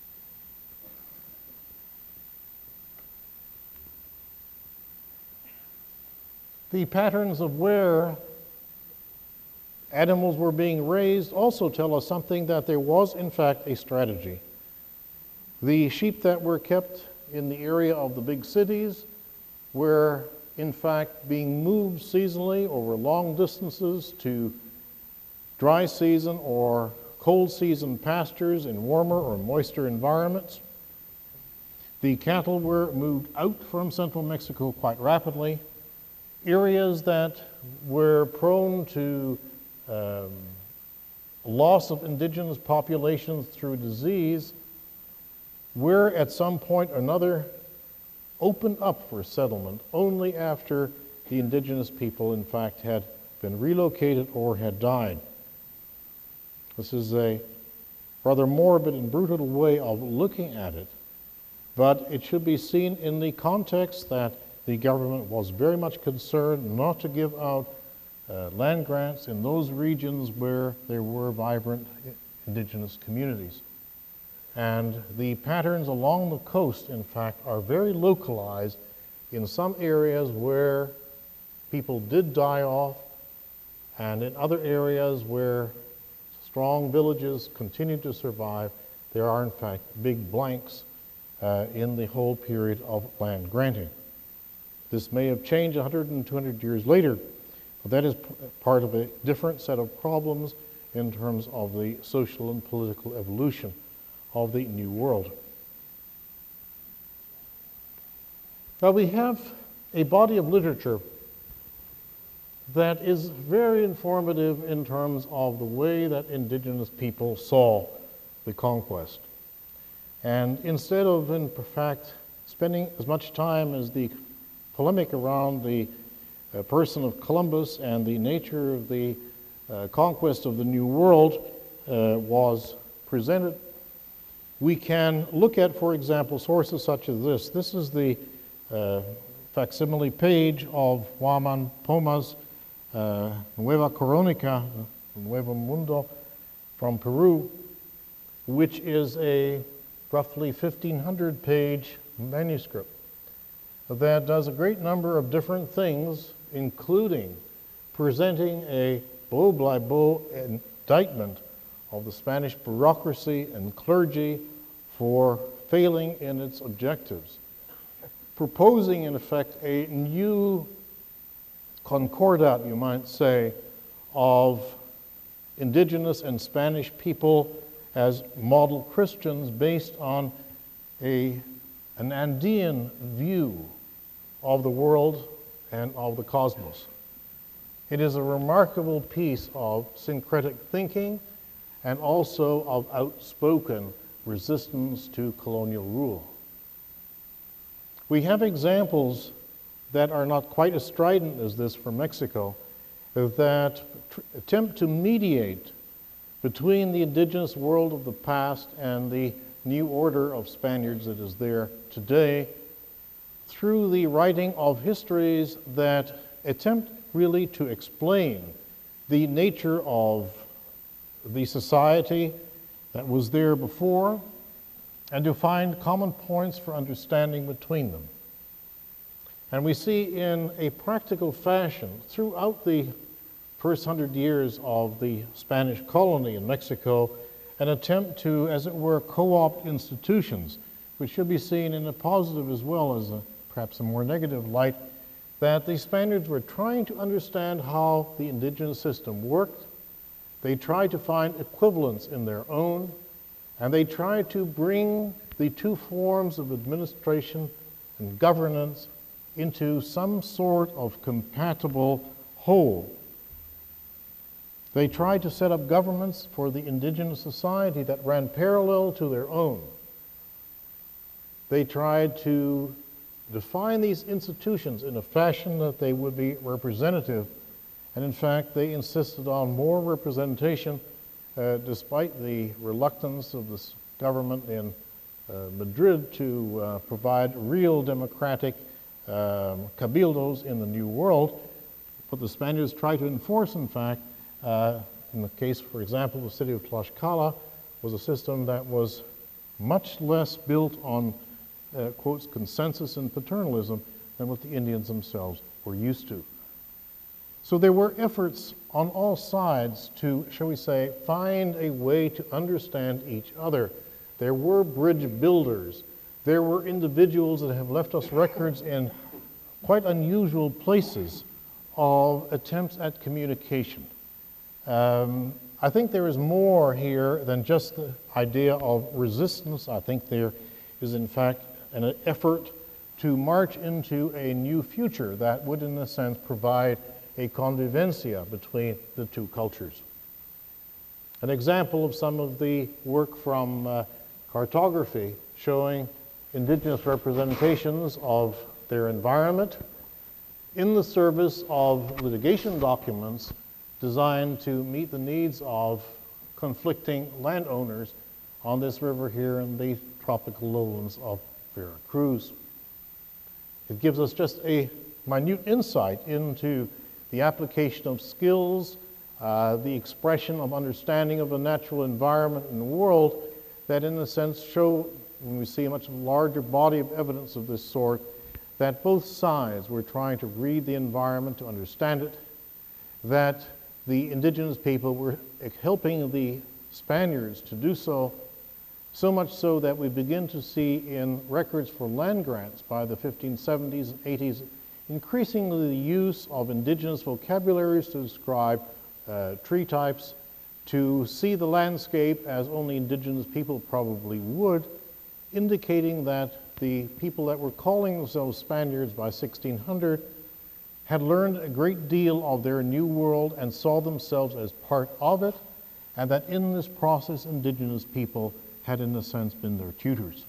The patterns of where animals were being raised also tell us something, that there was in fact a strategy. The sheep that were kept in the area of the big cities were in fact being moved seasonally over long distances to dry season or cold season pastures in warmer or moister environments. The cattle were moved out from central Mexico quite rapidly. Areas that were prone to loss of indigenous populations through disease were at some point or another opened up for settlement only after the indigenous people, in fact, had been relocated or had died. This is a rather morbid and brutal way of looking at it, but it should be seen in the context that the government was very much concerned not to give out land grants in those regions where there were vibrant indigenous communities. And the patterns along the coast, in fact, are very localized in some areas where people did die off, and in other areas where strong villages continued to survive, there are, in fact, big blanks in the whole period of land granting. This may have changed 100 and 200 years later, but that is part of a different set of problems in terms of the social and political evolution of the New World. Now we have a body of literature that is very informative in terms of the way that indigenous people saw the conquest. And instead of, in fact, spending as much time as the polemic around the person of Columbus and the nature of the conquest of the New World was presented, we can look at, for example, sources such as this. This is the facsimile page of Huaman Poma's Nueva Crónica, Nuevo Mundo, from Peru, which is a roughly 1,500-page manuscript that does a great number of different things, including presenting a blow-by-blow indictment of the Spanish bureaucracy and clergy for failing in its objectives, proposing, in effect, a new concordat, you might say, of indigenous and Spanish people as model Christians based on an Andean view of the world and of the cosmos. It is a remarkable piece of syncretic thinking and also of outspoken resistance to colonial rule. We have examples that are not quite as strident as this from Mexico that attempt to mediate between the indigenous world of the past and the new order of Spaniards that is there today through the writing of histories that attempt really to explain the nature of the society that was there before and to find common points for understanding between them. And we see in a practical fashion throughout the first 100 years of the Spanish colony in Mexico an attempt to, as it were, co-opt institutions, which should be seen in a positive as well as perhaps a more negative light, that the Spaniards were trying to understand how the indigenous system worked. They tried to find equivalents in their own, and they tried to bring the two forms of administration and governance into some sort of compatible whole. They tried to set up governments for the indigenous society that ran parallel to their own. They tried to define these institutions in a fashion that they would be representative, and in fact they insisted on more representation despite the reluctance of this government in Madrid to provide real democratic cabildos in the New World. What the Spaniards tried to enforce, in fact, in the case, for example, the city of Tlaxcala, was a system that was much less built on, quotes, consensus and paternalism than what the Indians themselves were used to. So there were efforts on all sides to, shall we say, find a way to understand each other. There were bridge builders. There were individuals that have left us records in quite unusual places of attempts at communication. I think there is more here than just the idea of resistance. I think there is, in fact, an effort to march into a new future that would, in a sense, provide a convivencia between the two cultures. An example of some of the work from cartography showing indigenous representations of their environment in the service of litigation documents designed to meet the needs of conflicting landowners on this river here in the tropical lowlands of Veracruz. It gives us just a minute insight into the application of skills, the expression of understanding of the natural environment in the world that in a sense show, when we see a much larger body of evidence of this sort, that both sides were trying to read the environment, to understand it, that the indigenous people were helping the Spaniards to do so, so much so that we begin to see in records for land grants by the 1570s and 80s increasingly the use of indigenous vocabularies to describe tree types, to see the landscape as only indigenous people probably would, indicating that the people that were calling themselves Spaniards by 1600 had learned a great deal of their new world and saw themselves as part of it, and that in this process indigenous people had in a sense been their tutors.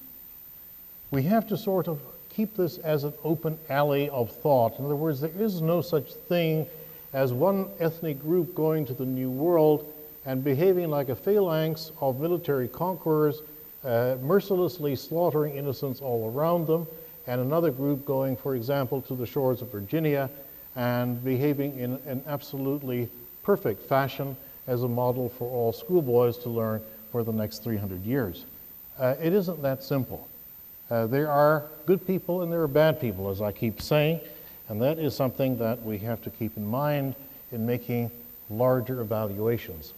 We have to sort of keep this as an open alley of thought. In other words, there is no such thing as one ethnic group going to the New World and behaving like a phalanx of military conquerors, mercilessly slaughtering innocents all around them, and another group going, for example, to the shores of Virginia and behaving in an absolutely perfect fashion as a model for all schoolboys to learn for the next 300 years. It isn't that simple. There are good people and there are bad people, as I keep saying, and that is something that we have to keep in mind in making larger evaluations.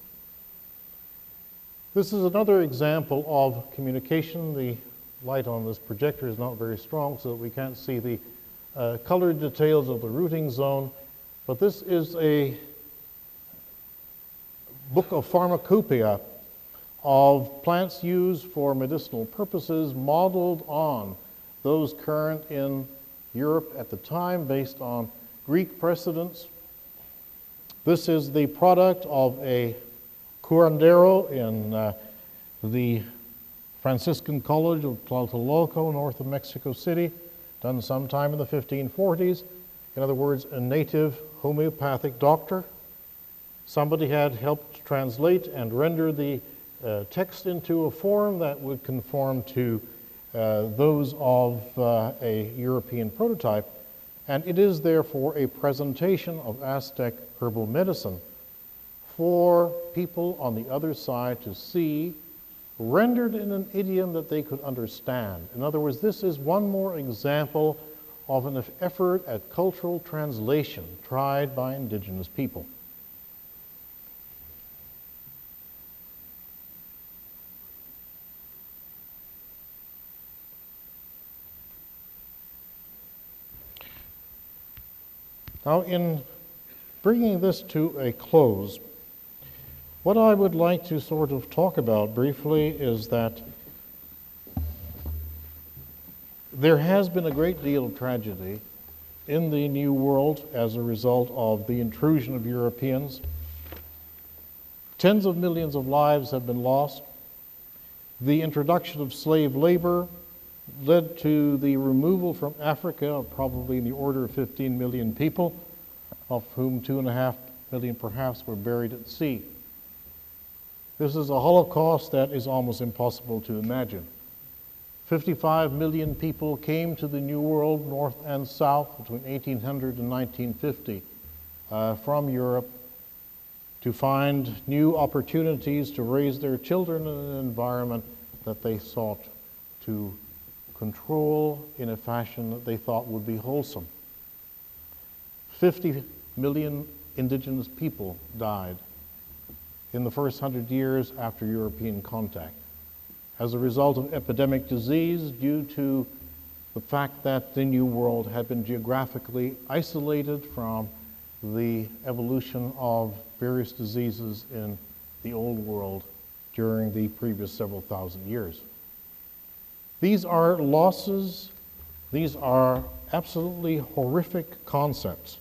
This is another example of communication. The light on this projector is not very strong, so that we can't see the colored details of the rooting zone, but this is a book of pharmacopoeia of plants used for medicinal purposes modeled on those current in Europe at the time based on Greek precedents. This is the product of a curandero in the Franciscan College of Tlatelolco, north of Mexico City, done sometime in the 1540s. In other words, a native homeopathic doctor. Somebody had helped translate and render the text into a form that would conform to those of a European prototype, and it is therefore a presentation of Aztec herbal medicine for people on the other side to see, rendered in an idiom that they could understand. In other words, this is one more example of an effort at cultural translation tried by indigenous people. Now, in bringing this to a close, what I would like to sort of talk about briefly is that there has been a great deal of tragedy in the New World as a result of the intrusion of Europeans. Tens of millions of lives have been lost. The introduction of slave labor led to the removal from Africa of probably in the order of 15 million people, of whom 2.5 million perhaps were buried at sea. This is a Holocaust that is almost impossible to imagine. 55 million people came to the New World, north and south, between 1800 and 1950 from Europe to find new opportunities to raise their children in an environment that they sought to control in a fashion that they thought would be wholesome. 50 million indigenous people died in the first 100 years after European contact as a result of epidemic disease due to the fact that the New World had been geographically isolated from the evolution of various diseases in the Old World during the previous several thousand years. These are losses, these are absolutely horrific concepts.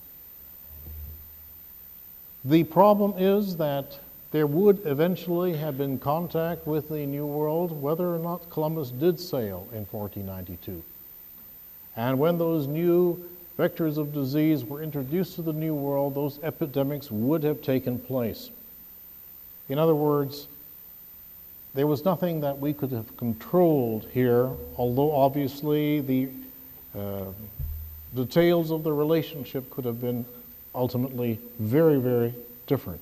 The problem is that there would eventually have been contact with the New World whether or not Columbus did sail in 1492. And when those new vectors of disease were introduced to the New World, those epidemics would have taken place. In other words, there was nothing that we could have controlled here, although obviously the details of the relationship could have been ultimately very, very different.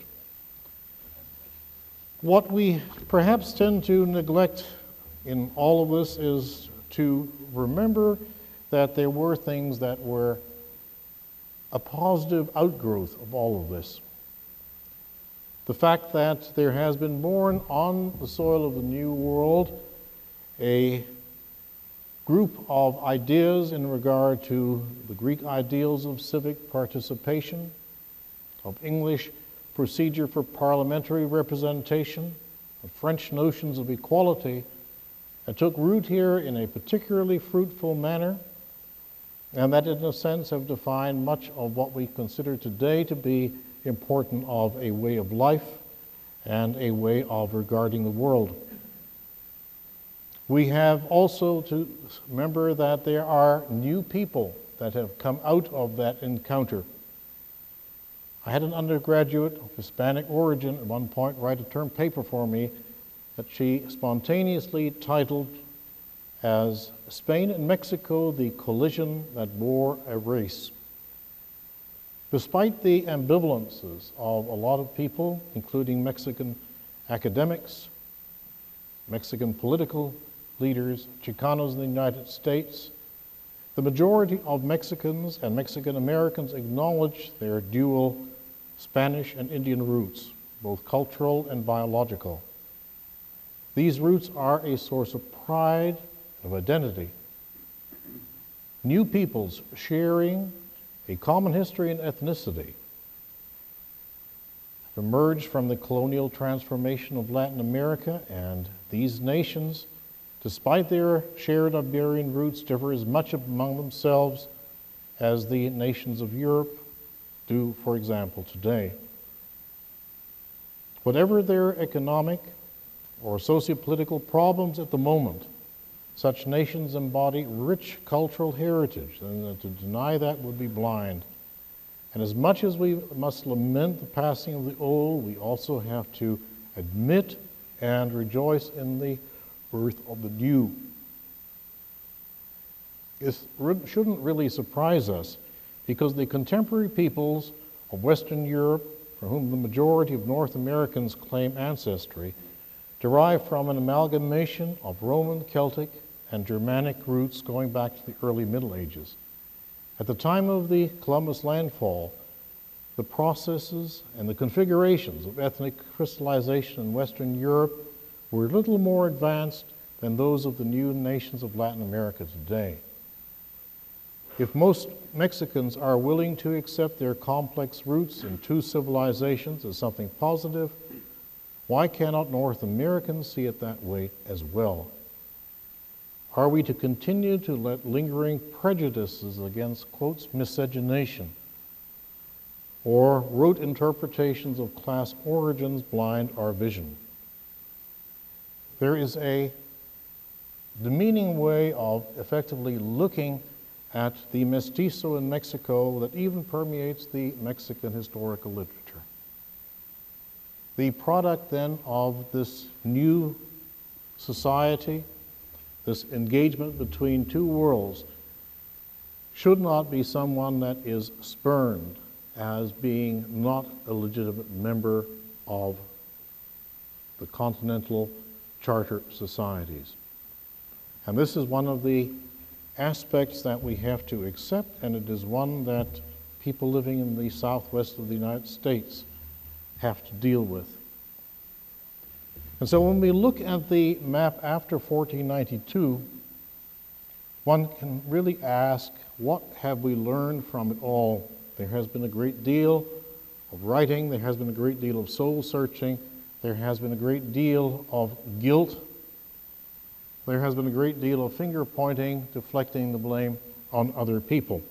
What we perhaps tend to neglect in all of this is to remember that there were things that were a positive outgrowth of all of this. The fact that there has been born on the soil of the New World a group of ideas in regard to the Greek ideals of civic participation, of English procedure for parliamentary representation, of French notions of equality, and took root here in a particularly fruitful manner, and that in a sense have defined much of what we consider today to be important of a way of life and a way of regarding the world. We have also to remember that there are new people that have come out of that encounter. I had an undergraduate of Hispanic origin at one point write a term paper for me that she spontaneously titled as Spain and Mexico, the collision that bore a race. Despite the ambivalences of a lot of people, including Mexican academics, Mexican political leaders, Chicanos in the United States, the majority of Mexicans and Mexican Americans acknowledge their dual Spanish and Indian roots, both cultural and biological. These roots are a source of pride, of identity. New peoples sharing a common history and ethnicity have emerged from the colonial transformation of Latin America, and these nations, despite their shared Iberian roots, differ as much among themselves as the nations of Europe do, for example, today. Whatever their economic or sociopolitical problems at the moment, such nations embody rich cultural heritage, and to deny that would be blind. And as much as we must lament the passing of the old, we also have to admit and rejoice in the birth of the new. This shouldn't really surprise us, because the contemporary peoples of Western Europe, for whom the majority of North Americans claim ancestry, derive from an amalgamation of Roman, Celtic, and Germanic roots going back to the early Middle Ages. At the time of the Columbus landfall, the processes and the configurations of ethnic crystallization in Western Europe were little more advanced than those of the new nations of Latin America today. If most Mexicans are willing to accept their complex roots in two civilizations as something positive, why cannot North Americans see it that way as well? Are we to continue to let lingering prejudices against, quotes, miscegenation or rote interpretations of class origins blind our vision? There is a demeaning way of effectively looking at the mestizo in Mexico that even permeates the Mexican historical literature. The product then of this new society, this engagement between two worlds, should not be someone that is spurned as being not a legitimate member of the continental charter societies. And this is one of the aspects that we have to accept, and it is one that people living in the southwest of the United States have to deal with. And so when we look at the map after 1492, one can really ask, what have we learned from it all? There has been a great deal of writing, there has been a great deal of soul searching, There has been a great deal of guilt. There has been a great deal of finger pointing, deflecting the blame on other people.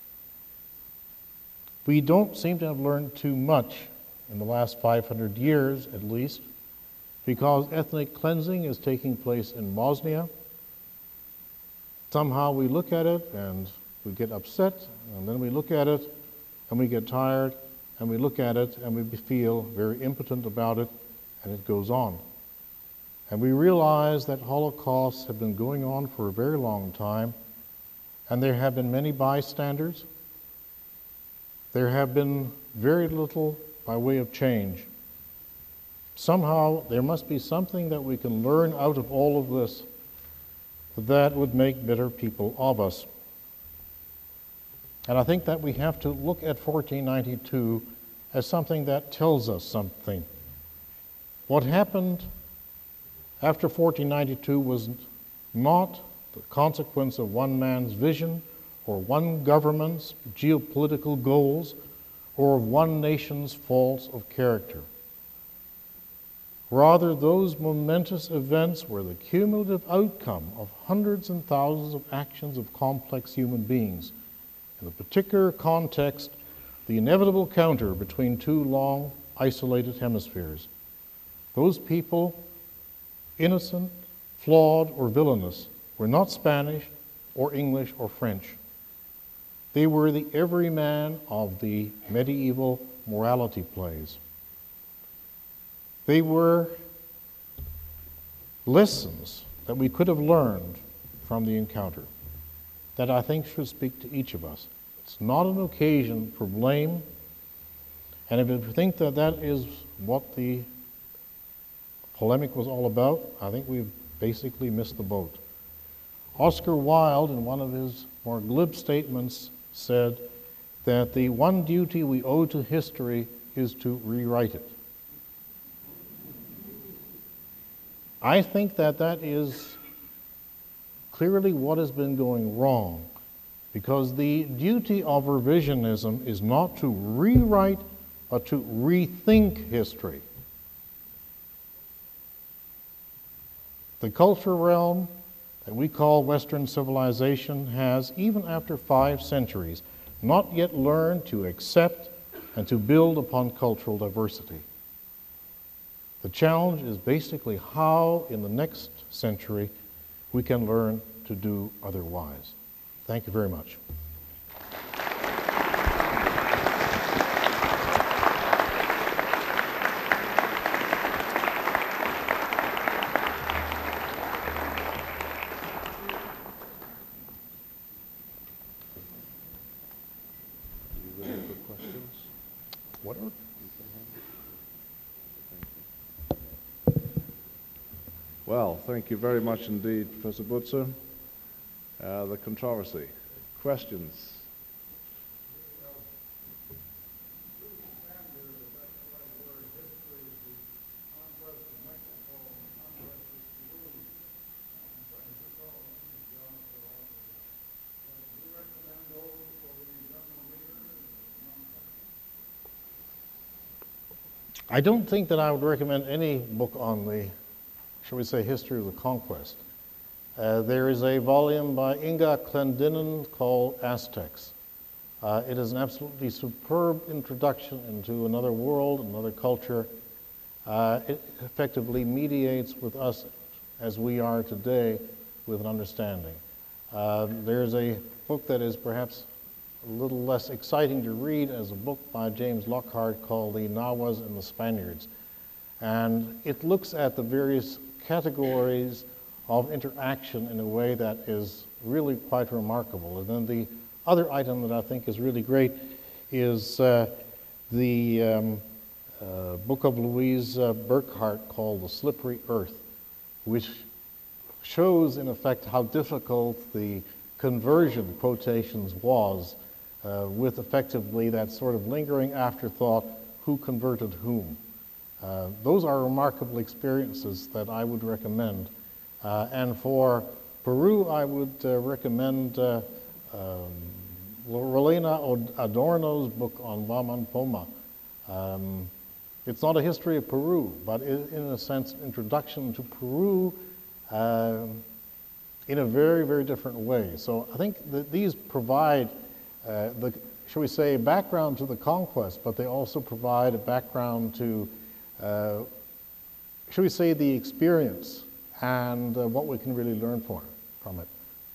We don't seem to have learned too much in the last 500 years, at least, because ethnic cleansing is taking place in Bosnia. Somehow we look at it and we get upset, and then we look at it and we get tired, and we look at it and we feel very impotent about it, and it goes on. And we realize that Holocausts have been going on for a very long time, and there have been many bystanders. There have been very little by way of change. Somehow there must be something that we can learn out of all of this that would make better people of us. And I think that we have to look at 1492 as something that tells us something. What happened after 1492 was not the consequence of one man's vision or one government's geopolitical goals or of one nation's faults of character. Rather, those momentous events were the cumulative outcome of hundreds and thousands of actions of complex human beings. In the particular context, the inevitable counter between two long, isolated hemispheres. Those people, innocent, flawed, or villainous, were not Spanish or English or French. They were the everyman of the medieval morality plays. They were lessons that we could have learned from the encounter that I think should speak to each of us. It's not an occasion for blame, and if you think that that is what the polemic was all about, I think we've basically missed the boat. Oscar Wilde, in one of his more glib statements, said that the one duty we owe to history is to rewrite it. I think that that is clearly what has been going wrong, because the duty of revisionism is not to rewrite, but to rethink history. The culture realm that we call Western civilization has, even after 5 centuries, not yet learned to accept and to build upon cultural diversity. The challenge is basically how, in the next century, we can learn to do otherwise. Thank you very much. Whatever. Well, thank you very much indeed, Professor Butzer. The controversy. Questions? I don't think that I would recommend any book on the, shall we say, history of the conquest. There is a volume by Inga Clendinnen called Aztecs. It is an absolutely superb introduction into another world, another culture. It effectively mediates with us as we are today with an understanding. There's a book that is perhaps a little less exciting to read as a book by James Lockhart called The Nahuas and the Spaniards. And it looks at the various categories of interaction in a way that is really quite remarkable. And then the other item that I think is really great is the book of Louise Burkhart called The Slippery Earth, which shows in effect how difficult the conversion quotations was with effectively that sort of lingering afterthought, who converted whom. Those are remarkable experiences that I would recommend. And for Peru, I would recommend Lorena Adorno's book on Waman Poma. It's not a history of Peru, but in a sense, introduction to Peru in a very, very different way. So I think that these provide shall we say, background to the conquest, but they also provide a background to, shall we say, the experience and what we can really learn from it.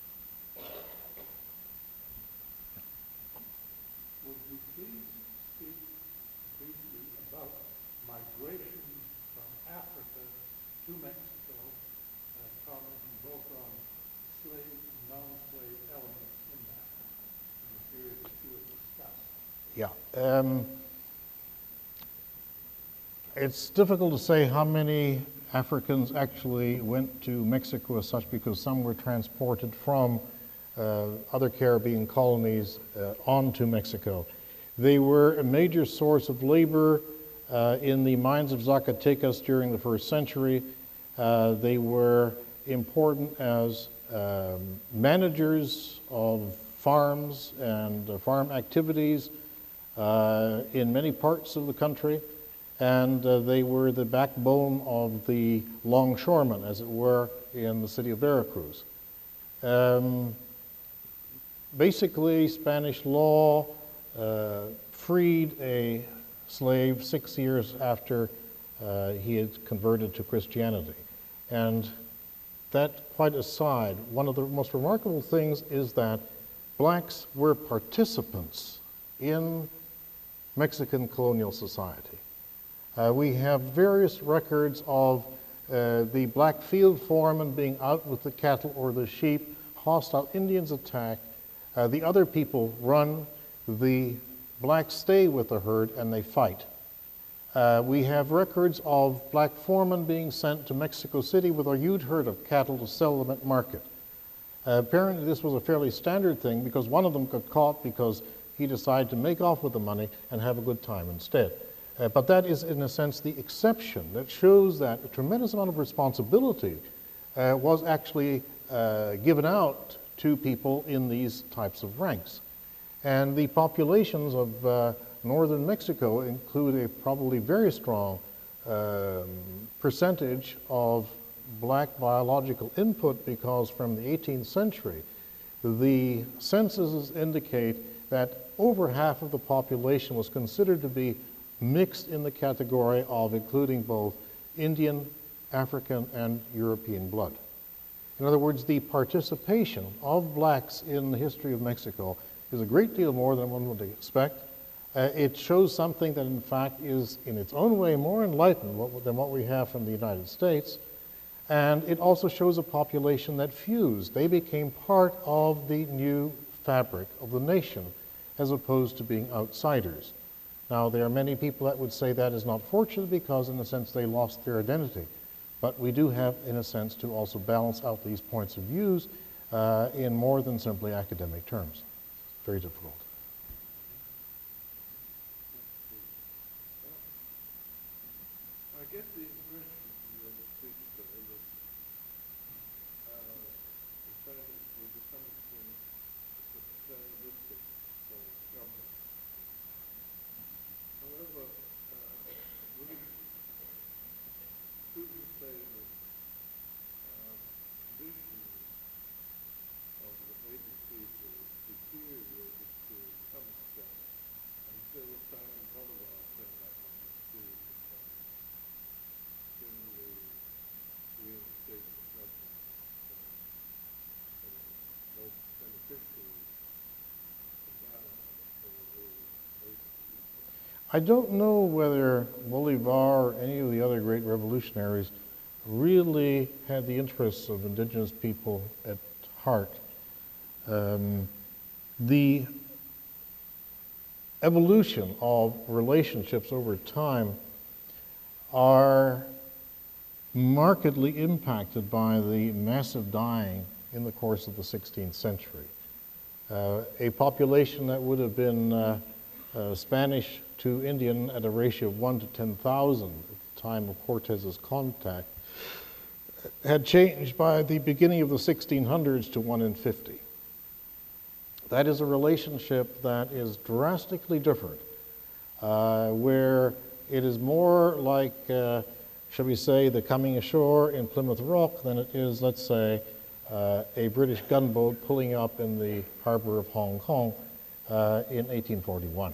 Would you please speak briefly about migration from Africa to Mexico, commenting both on slave and non-slave elements in that, in the period that you have discussed? Yeah. It's difficult to say how many Africans actually went to Mexico as such, because some were transported from other Caribbean colonies onto Mexico. They were a major source of labor in the mines of Zacatecas during the first century. They were important as managers of farms and farm activities in many parts of the country, and they were the backbone of the longshoremen, as it were, in the city of Veracruz. Basically, Spanish law freed a slave 6 years after he had converted to Christianity. And that quite aside, one of the most remarkable things is that blacks were participants in Mexican colonial society. We have various records of the black field foreman being out with the cattle or the sheep, hostile Indians attack, the other people run, the blacks stay with the herd and they fight. We have records of black foremen being sent to Mexico City with a huge herd of cattle to sell them at market. Apparently this was a fairly standard thing, because one of them got caught because he decided to make off with the money and have a good time instead. But that is, in a sense, the exception that shows that a tremendous amount of responsibility was actually given out to people in these types of ranks. And the populations of northern Mexico include a probably very strong percentage of black biological input, because from the 18th century, the censuses indicate that over half of the population was considered to be mixed in the category of including both Indian, African, and European blood. In other words, the participation of blacks in the history of Mexico is a great deal more than one would expect. It shows something that in fact is in its own way more enlightened than what we have from the United States. And it also shows a population that fused. They became part of the new fabric of the nation, as opposed to being outsiders. Now, there are many people that would say that is not fortunate, because in a sense they lost their identity. But we do have, in a sense, to also balance out these points of views in more than simply academic terms. Very difficult. I get the impression from your speech today that society will to some extent a paternalistic form of government. However, would it truly say that conditions of the native people deteriorated to some extent until Simon Bolivar turned up on the scene and generally reinstated government in a most beneficial environment for the native people? I don't know whether Bolivar or any of the other great revolutionaries really had the interests of indigenous people at heart. The evolution of relationships over time are markedly impacted by the massive dying in the course of the 16th century. A population that would have been Spanish to Indian at a ratio of 1 to 10,000 at the time of Cortez's contact had changed by the beginning of the 1600s to 1 in 50. That is a relationship that is drastically different, where it is more like, shall we say, the coming ashore in Plymouth Rock than it is, let's say, a British gunboat pulling up in the harbor of Hong Kong in 1841.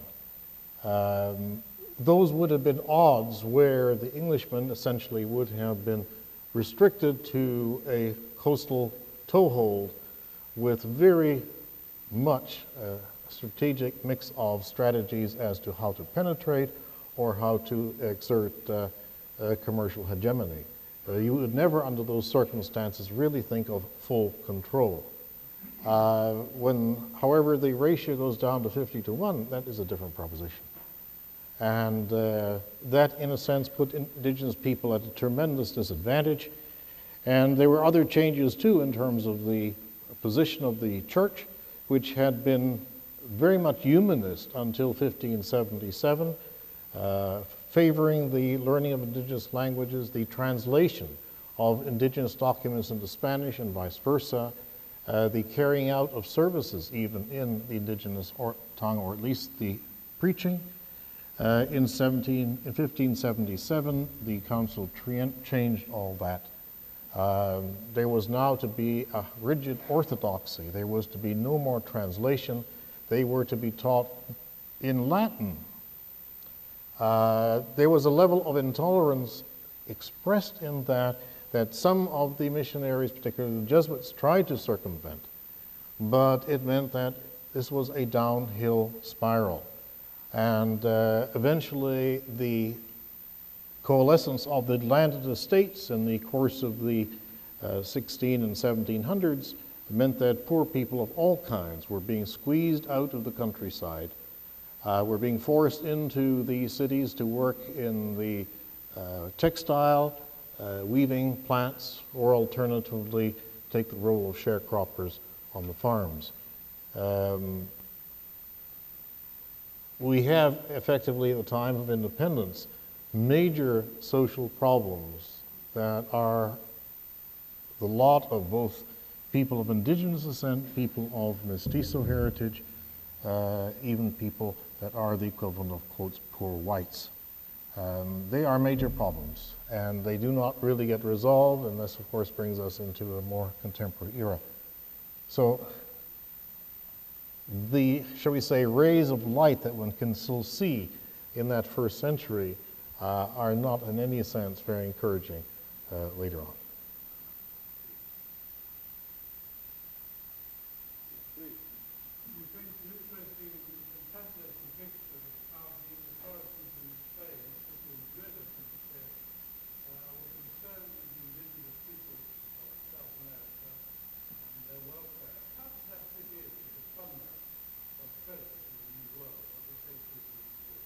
Those would have been odds where the Englishmen essentially would have been restricted to a coastal toehold with very much a strategic mix of strategies as to how to penetrate or how to exert commercial hegemony. You would never, under those circumstances, really think of full control. When, however, the ratio goes down to 50-1, that is a different proposition. And that, in a sense, put indigenous people at a tremendous disadvantage. And there were other changes, too, in terms of the position of the church, which had been very much humanist until 1577, favoring the learning of indigenous languages, the translation of indigenous documents into Spanish and vice versa, the carrying out of services even in the indigenous tongue, or at least the preaching. In 1577, the Council of Trent changed all that. There was now to be a rigid orthodoxy. There was to be no more translation. They were to be taught in Latin. There was a level of intolerance expressed in that some of the missionaries, particularly the Jesuits, tried to circumvent, but it meant that this was a downhill spiral. And eventually the coalescence of the landed estates in the course of the 16 and 1700s meant that poor people of all kinds were being squeezed out of the countryside, were being forced into the cities to work in the textile, weaving plants, or alternatively take the role of sharecroppers on the farms. We have effectively, at the time of independence, major social problems that are the lot of both people of indigenous descent, people of mestizo heritage, even people that are the equivalent of, quotes, poor whites. They are major problems, and they do not really get resolved, and this, of course, brings us into a more contemporary era. So the, shall we say, rays of light that one can still see in that first century are not in any sense very encouraging later on. You think it's an interesting and fascinating picture of how the authorities in Spain, particularly Madrid, were concerned with the indigenous peoples of South America and their welfare. How does that fit in with the conduct of credit in the New World of the 18th century?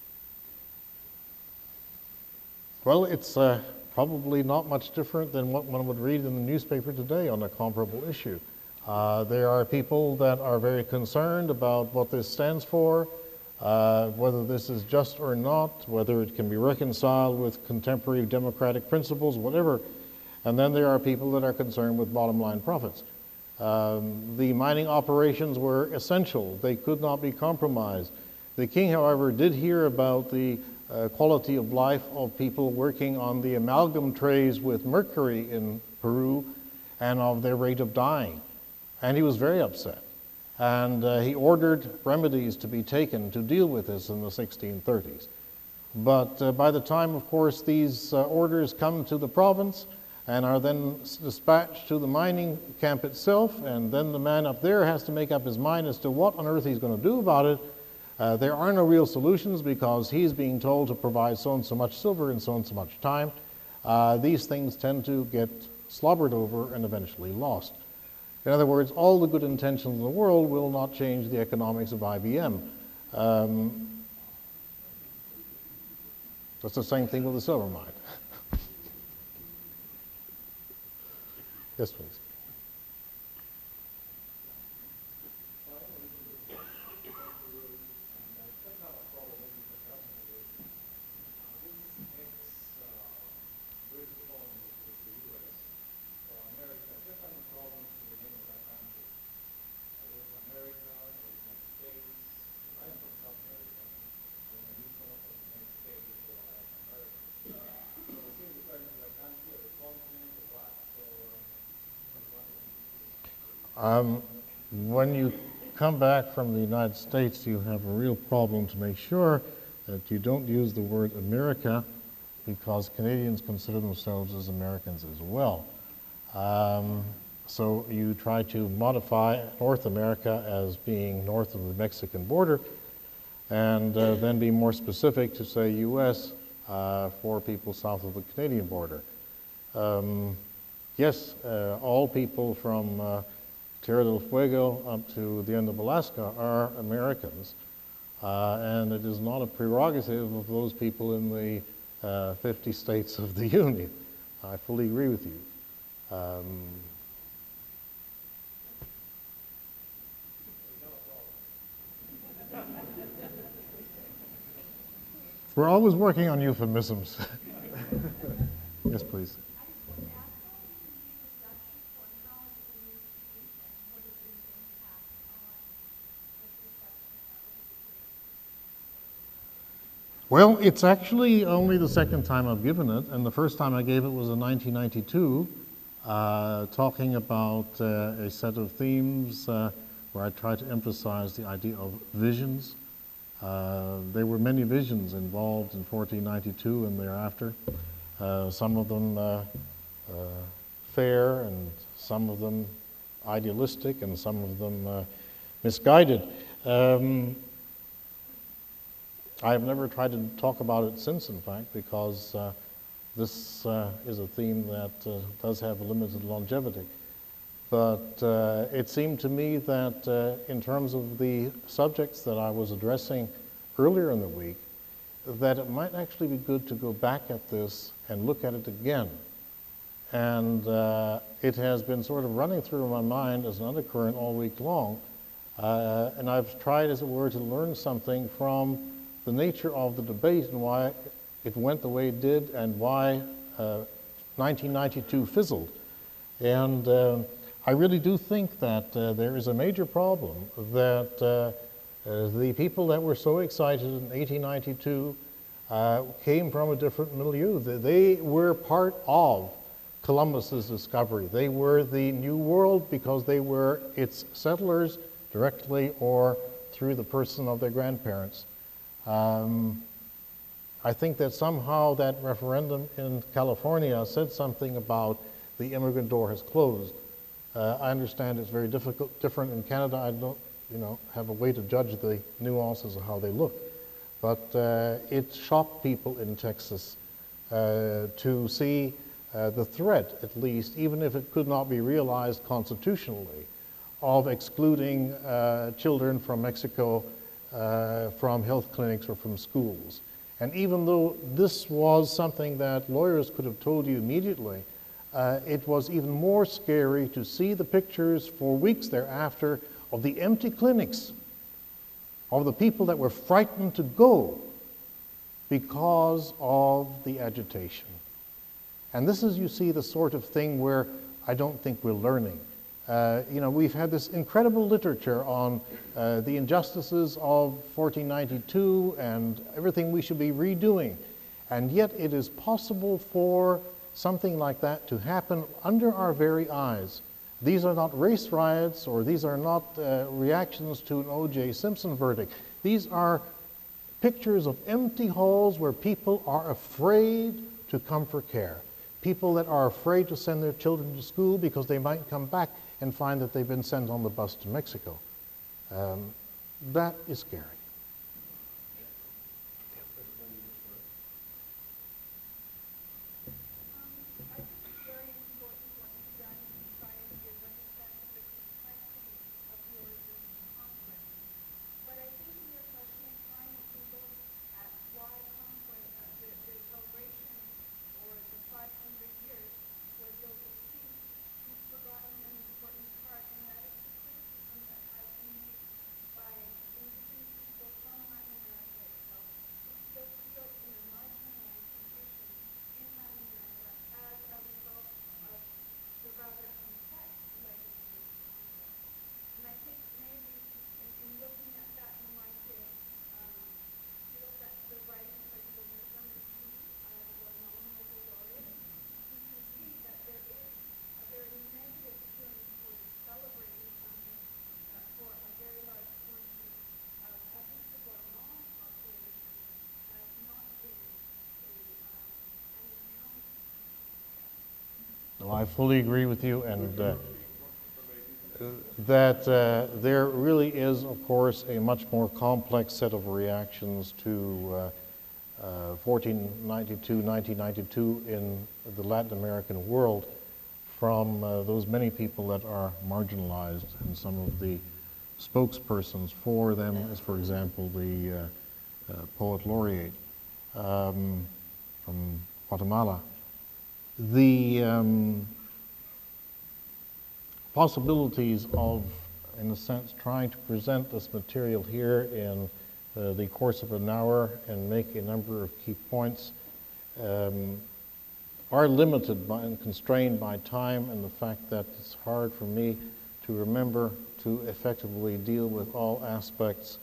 Well, it's probably not much different than what one would read in the newspaper today on a comparable issue. There are people that are very concerned about what this stands for, whether this is just or not, whether it can be reconciled with contemporary democratic principles, whatever. And then there are people that are concerned with bottom line profits. The mining operations were essential. They could not be compromised. The king, however, did hear about the quality of life of people working on the amalgam trays with mercury in Peru and of their rate of dying. And he was very upset. And he ordered remedies to be taken to deal with this in the 1630s. But by the time, of course, these orders come to the province and are then dispatched to the mining camp itself, and then the man up there has to make up his mind as to what on earth he's going to do about it. There are no real solutions because he's being told to provide so and so much silver in so and so much time. These things tend to get slobbered over and eventually lost. In other words, all the good intentions in the world will not change the economics of IBM. That's the same thing with the silver mine. Yes, please. When you come back from the United States, you have a real problem to make sure that you don't use the word America, because Canadians consider themselves as Americans as well. So you try to modify North America as being north of the Mexican border, and then be more specific to say US for people south of the Canadian border. Yes, all people from Tierra del Fuego up to the end of Alaska are Americans, and it is not a prerogative of those people in the 50 states of the Union. I fully agree with you. We're always working on euphemisms. Yes, please. Well, it's actually only the second time I've given it, and the first time I gave it was in 1992, talking about a set of themes where I tried to emphasize the idea of visions. There were many visions involved in 1492 and thereafter, some of them fair, and some of them idealistic, and some of them misguided. I've never tried to talk about it since, in fact, because this is a theme that does have a limited longevity. But it seemed to me that in terms of the subjects that I was addressing earlier in the week, that it might actually be good to go back at this and look at it again. And it has been sort of running through my mind as an undercurrent all week long. And I've tried, as it were, to learn something from the nature of the debate and why it went the way it did, and why 1992 fizzled. And I really do think that there is a major problem that the people that were so excited in 1892 came from a different milieu. They were part of Columbus's discovery. They were the New World because they were its settlers directly or through the person of their grandparents. I think that somehow that referendum in California said something about the immigrant door has closed. I understand it's very different in Canada. I don't, have a way to judge the nuances of how they look. But it shocked people in Texas to see the threat, at least, even if it could not be realized constitutionally, of excluding children from Mexico from health clinics or from schools. And even though this was something that lawyers could have told you immediately, it was even more scary to see the pictures for weeks thereafter of the empty clinics, of the people that were frightened to go because of the agitation. And this is, you see, the sort of thing where I don't think we're learning. We've had this incredible literature on the injustices of 1492 and everything we should be redoing. And yet it is possible for something like that to happen under our very eyes. These are not race riots, or these are not reactions to an O.J. Simpson verdict. These are pictures of empty halls where people are afraid to come for care. People that are afraid to send their children to school because they might come back and find that they've been sent on the bus to Mexico. That is scary. I fully agree with you, and that there really is, of course, a much more complex set of reactions to 1992 in the Latin American world from those many people that are marginalized, and some of the spokespersons for them, as for example the poet laureate from Guatemala. The possibilities of, in a sense, trying to present this material here in the course of an hour and make a number of key points are limited by and constrained by time and the fact that it's hard for me to remember to effectively deal with all aspects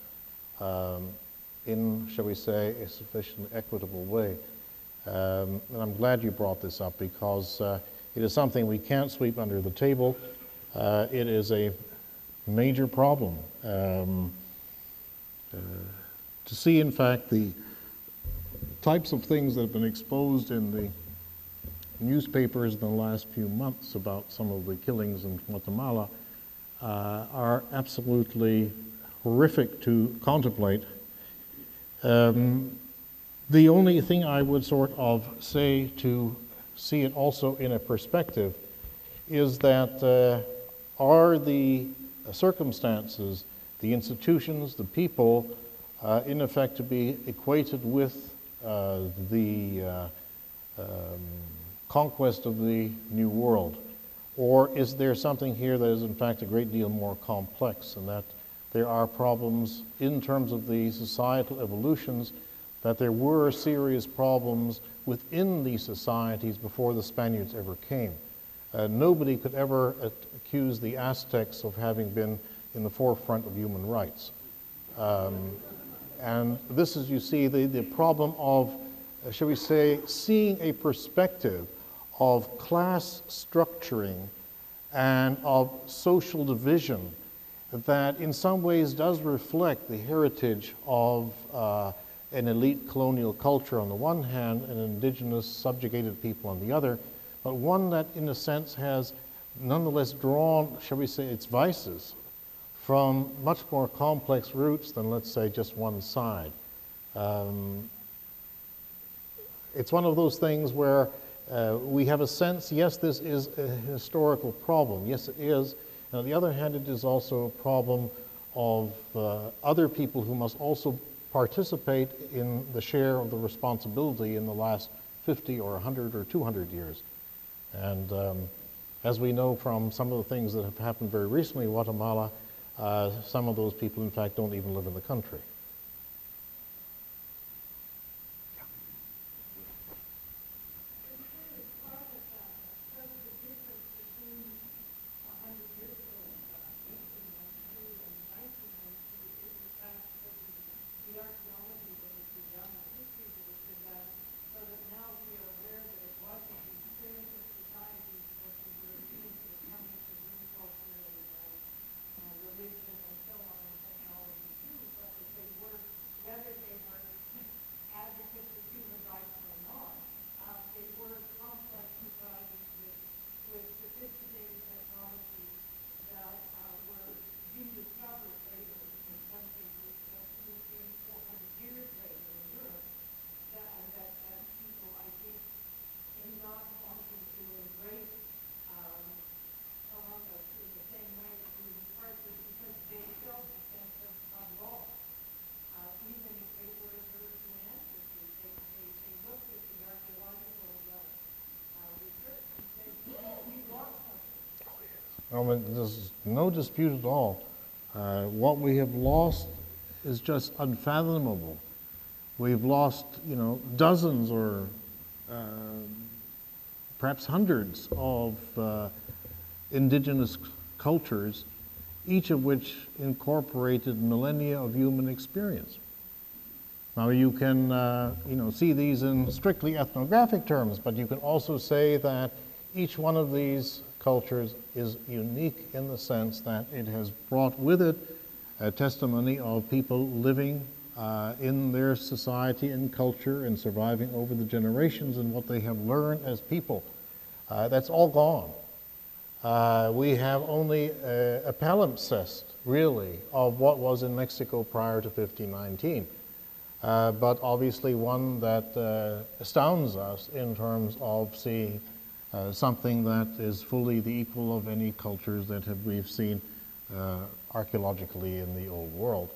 in, shall we say, a sufficiently equitable way. And I'm glad you brought this up, because it is something we can't sweep under the table. It is a major problem. To see, in fact, the types of things that have been exposed in the newspapers in the last few months about some of the killings in Guatemala are absolutely horrific to contemplate. The only thing I would sort of say to see it also in a perspective is that are the circumstances, the institutions, the people, in effect to be equated with the conquest of the New World? Or is there something here that is in fact a great deal more complex, and that there are problems in terms of the societal evolutions, that there were serious problems within these societies before the Spaniards ever came? Nobody could ever accuse the Aztecs of having been in the forefront of human rights. And this is, you see, the problem of, shall we say, seeing a perspective of class structuring and of social division that in some ways does reflect the heritage of an elite colonial culture on the one hand and indigenous subjugated people on the other, but one that in a sense has nonetheless drawn, shall we say, its vices from much more complex roots than, let's say, just one side. It's one of those things where we have a sense, yes, this is a historical problem. Yes, it is. And on the other hand, it is also a problem of other people who must also participate in the share of the responsibility in the last 50 or 100 or 200 years. And as we know from some of the things that have happened very recently in Guatemala, some of those people, in fact, don't even live in the country. There's no dispute at all. What we have lost is just unfathomable. We've lost, dozens or perhaps hundreds of indigenous cultures, each of which incorporated millennia of human experience. Now you can, see these in strictly ethnographic terms, but you can also say that each one of these cultures is unique in the sense that it has brought with it a testimony of people living in their society and culture and surviving over the generations and what they have learned as people. That's all gone. We have only a palimpsest, really, of what was in Mexico prior to 1519. But obviously one that astounds us in terms of seeing something that is fully the equal of any cultures that we've seen archaeologically in the old world.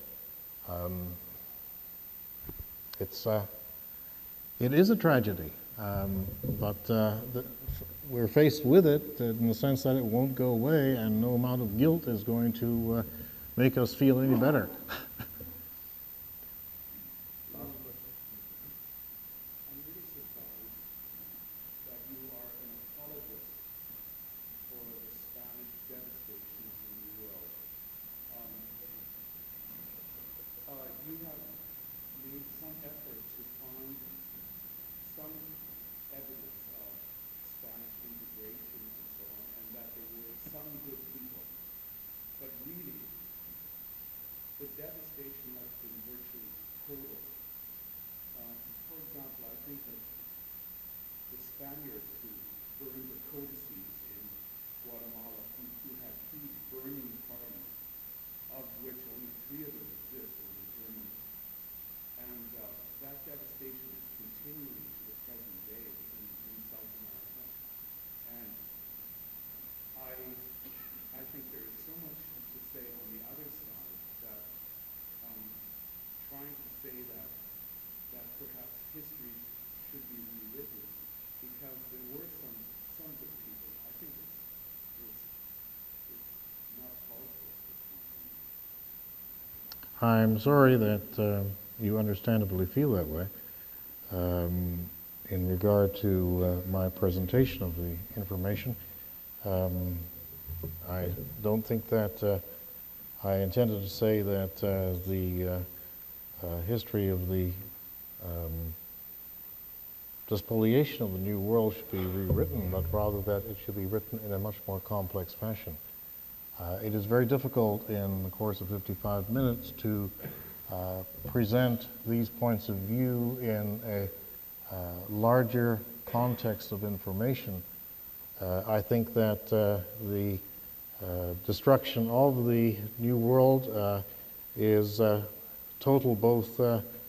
It is a tragedy, but we're faced with it in the sense that it won't go away, and no amount of guilt is going to make us feel any better. You have made some effort to find some evidence of Spanish integration and so on, and that there were some good people. But really, the devastation has been virtually total. For example, I think that the Spaniards who burned the codices in Guatemala, who had huge burning parties, of which only 3 of them exist in Germany. And that devastation is continuing to the present day in South America. And I think there is so much to say on the other side that trying to say that perhaps history should be rewritten because there were some good people. I think it's not called for. I'm sorry that you understandably feel that way. In regard to my presentation of the information, I don't think that I intended to say that the history of the despoliation of the New World should be rewritten, but rather that it should be written in a much more complex fashion. It is very difficult in the course of 55 minutes to present these points of view in a larger context of information. I think that the destruction of the New World is total both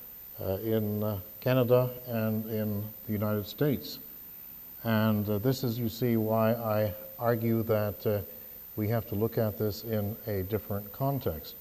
in Canada and in the United States. And this is, you see, why I argue that we have to look at this in a different context.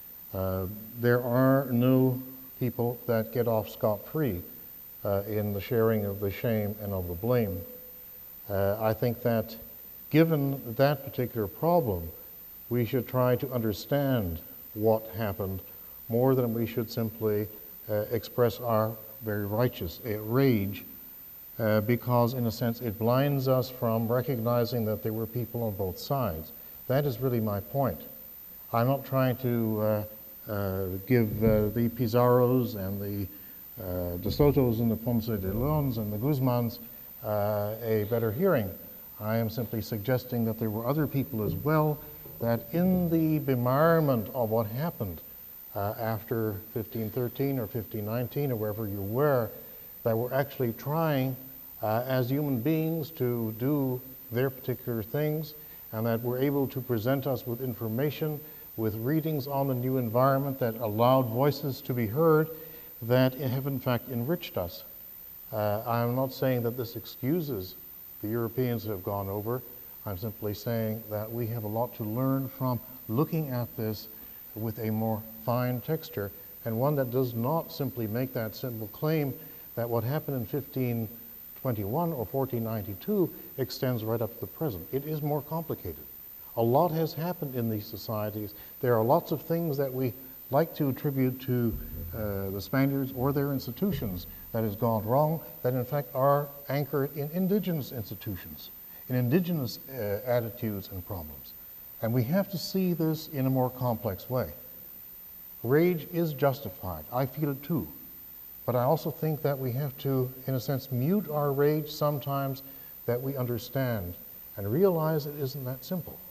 There are no people that get off scot-free in the sharing of the shame and of the blame. I think that given that particular problem, we should try to understand what happened more than we should simply express our very righteous rage, because in a sense it blinds us from recognizing that there were people on both sides. That is really my point. I'm not trying to give the Pizarros and the De Sotos and the Ponce de Leons and the Guzmans a better hearing. I am simply suggesting that there were other people as well that in the bemirement of what happened after 1513 or 1519 or wherever you were, that were actually trying as human beings to do their particular things, and that were able to present us with information, with readings on the new environment that allowed voices to be heard that have in fact enriched us. I'm not saying that this excuses the Europeans that have gone over. I'm simply saying that we have a lot to learn from looking at this with a more fine texture, and one that does not simply make that simple claim that what happened in 1521 or 1492 extends right up to the present. It is more complicated. A lot has happened in these societies. There are lots of things that we like to attribute to the Spaniards or their institutions that has gone wrong, that in fact are anchored in indigenous institutions, in indigenous attitudes and problems. And we have to see this in a more complex way. Rage is justified. I feel it too. But I also think that we have to, in a sense, mute our rage sometimes, that we understand and realize it isn't that simple.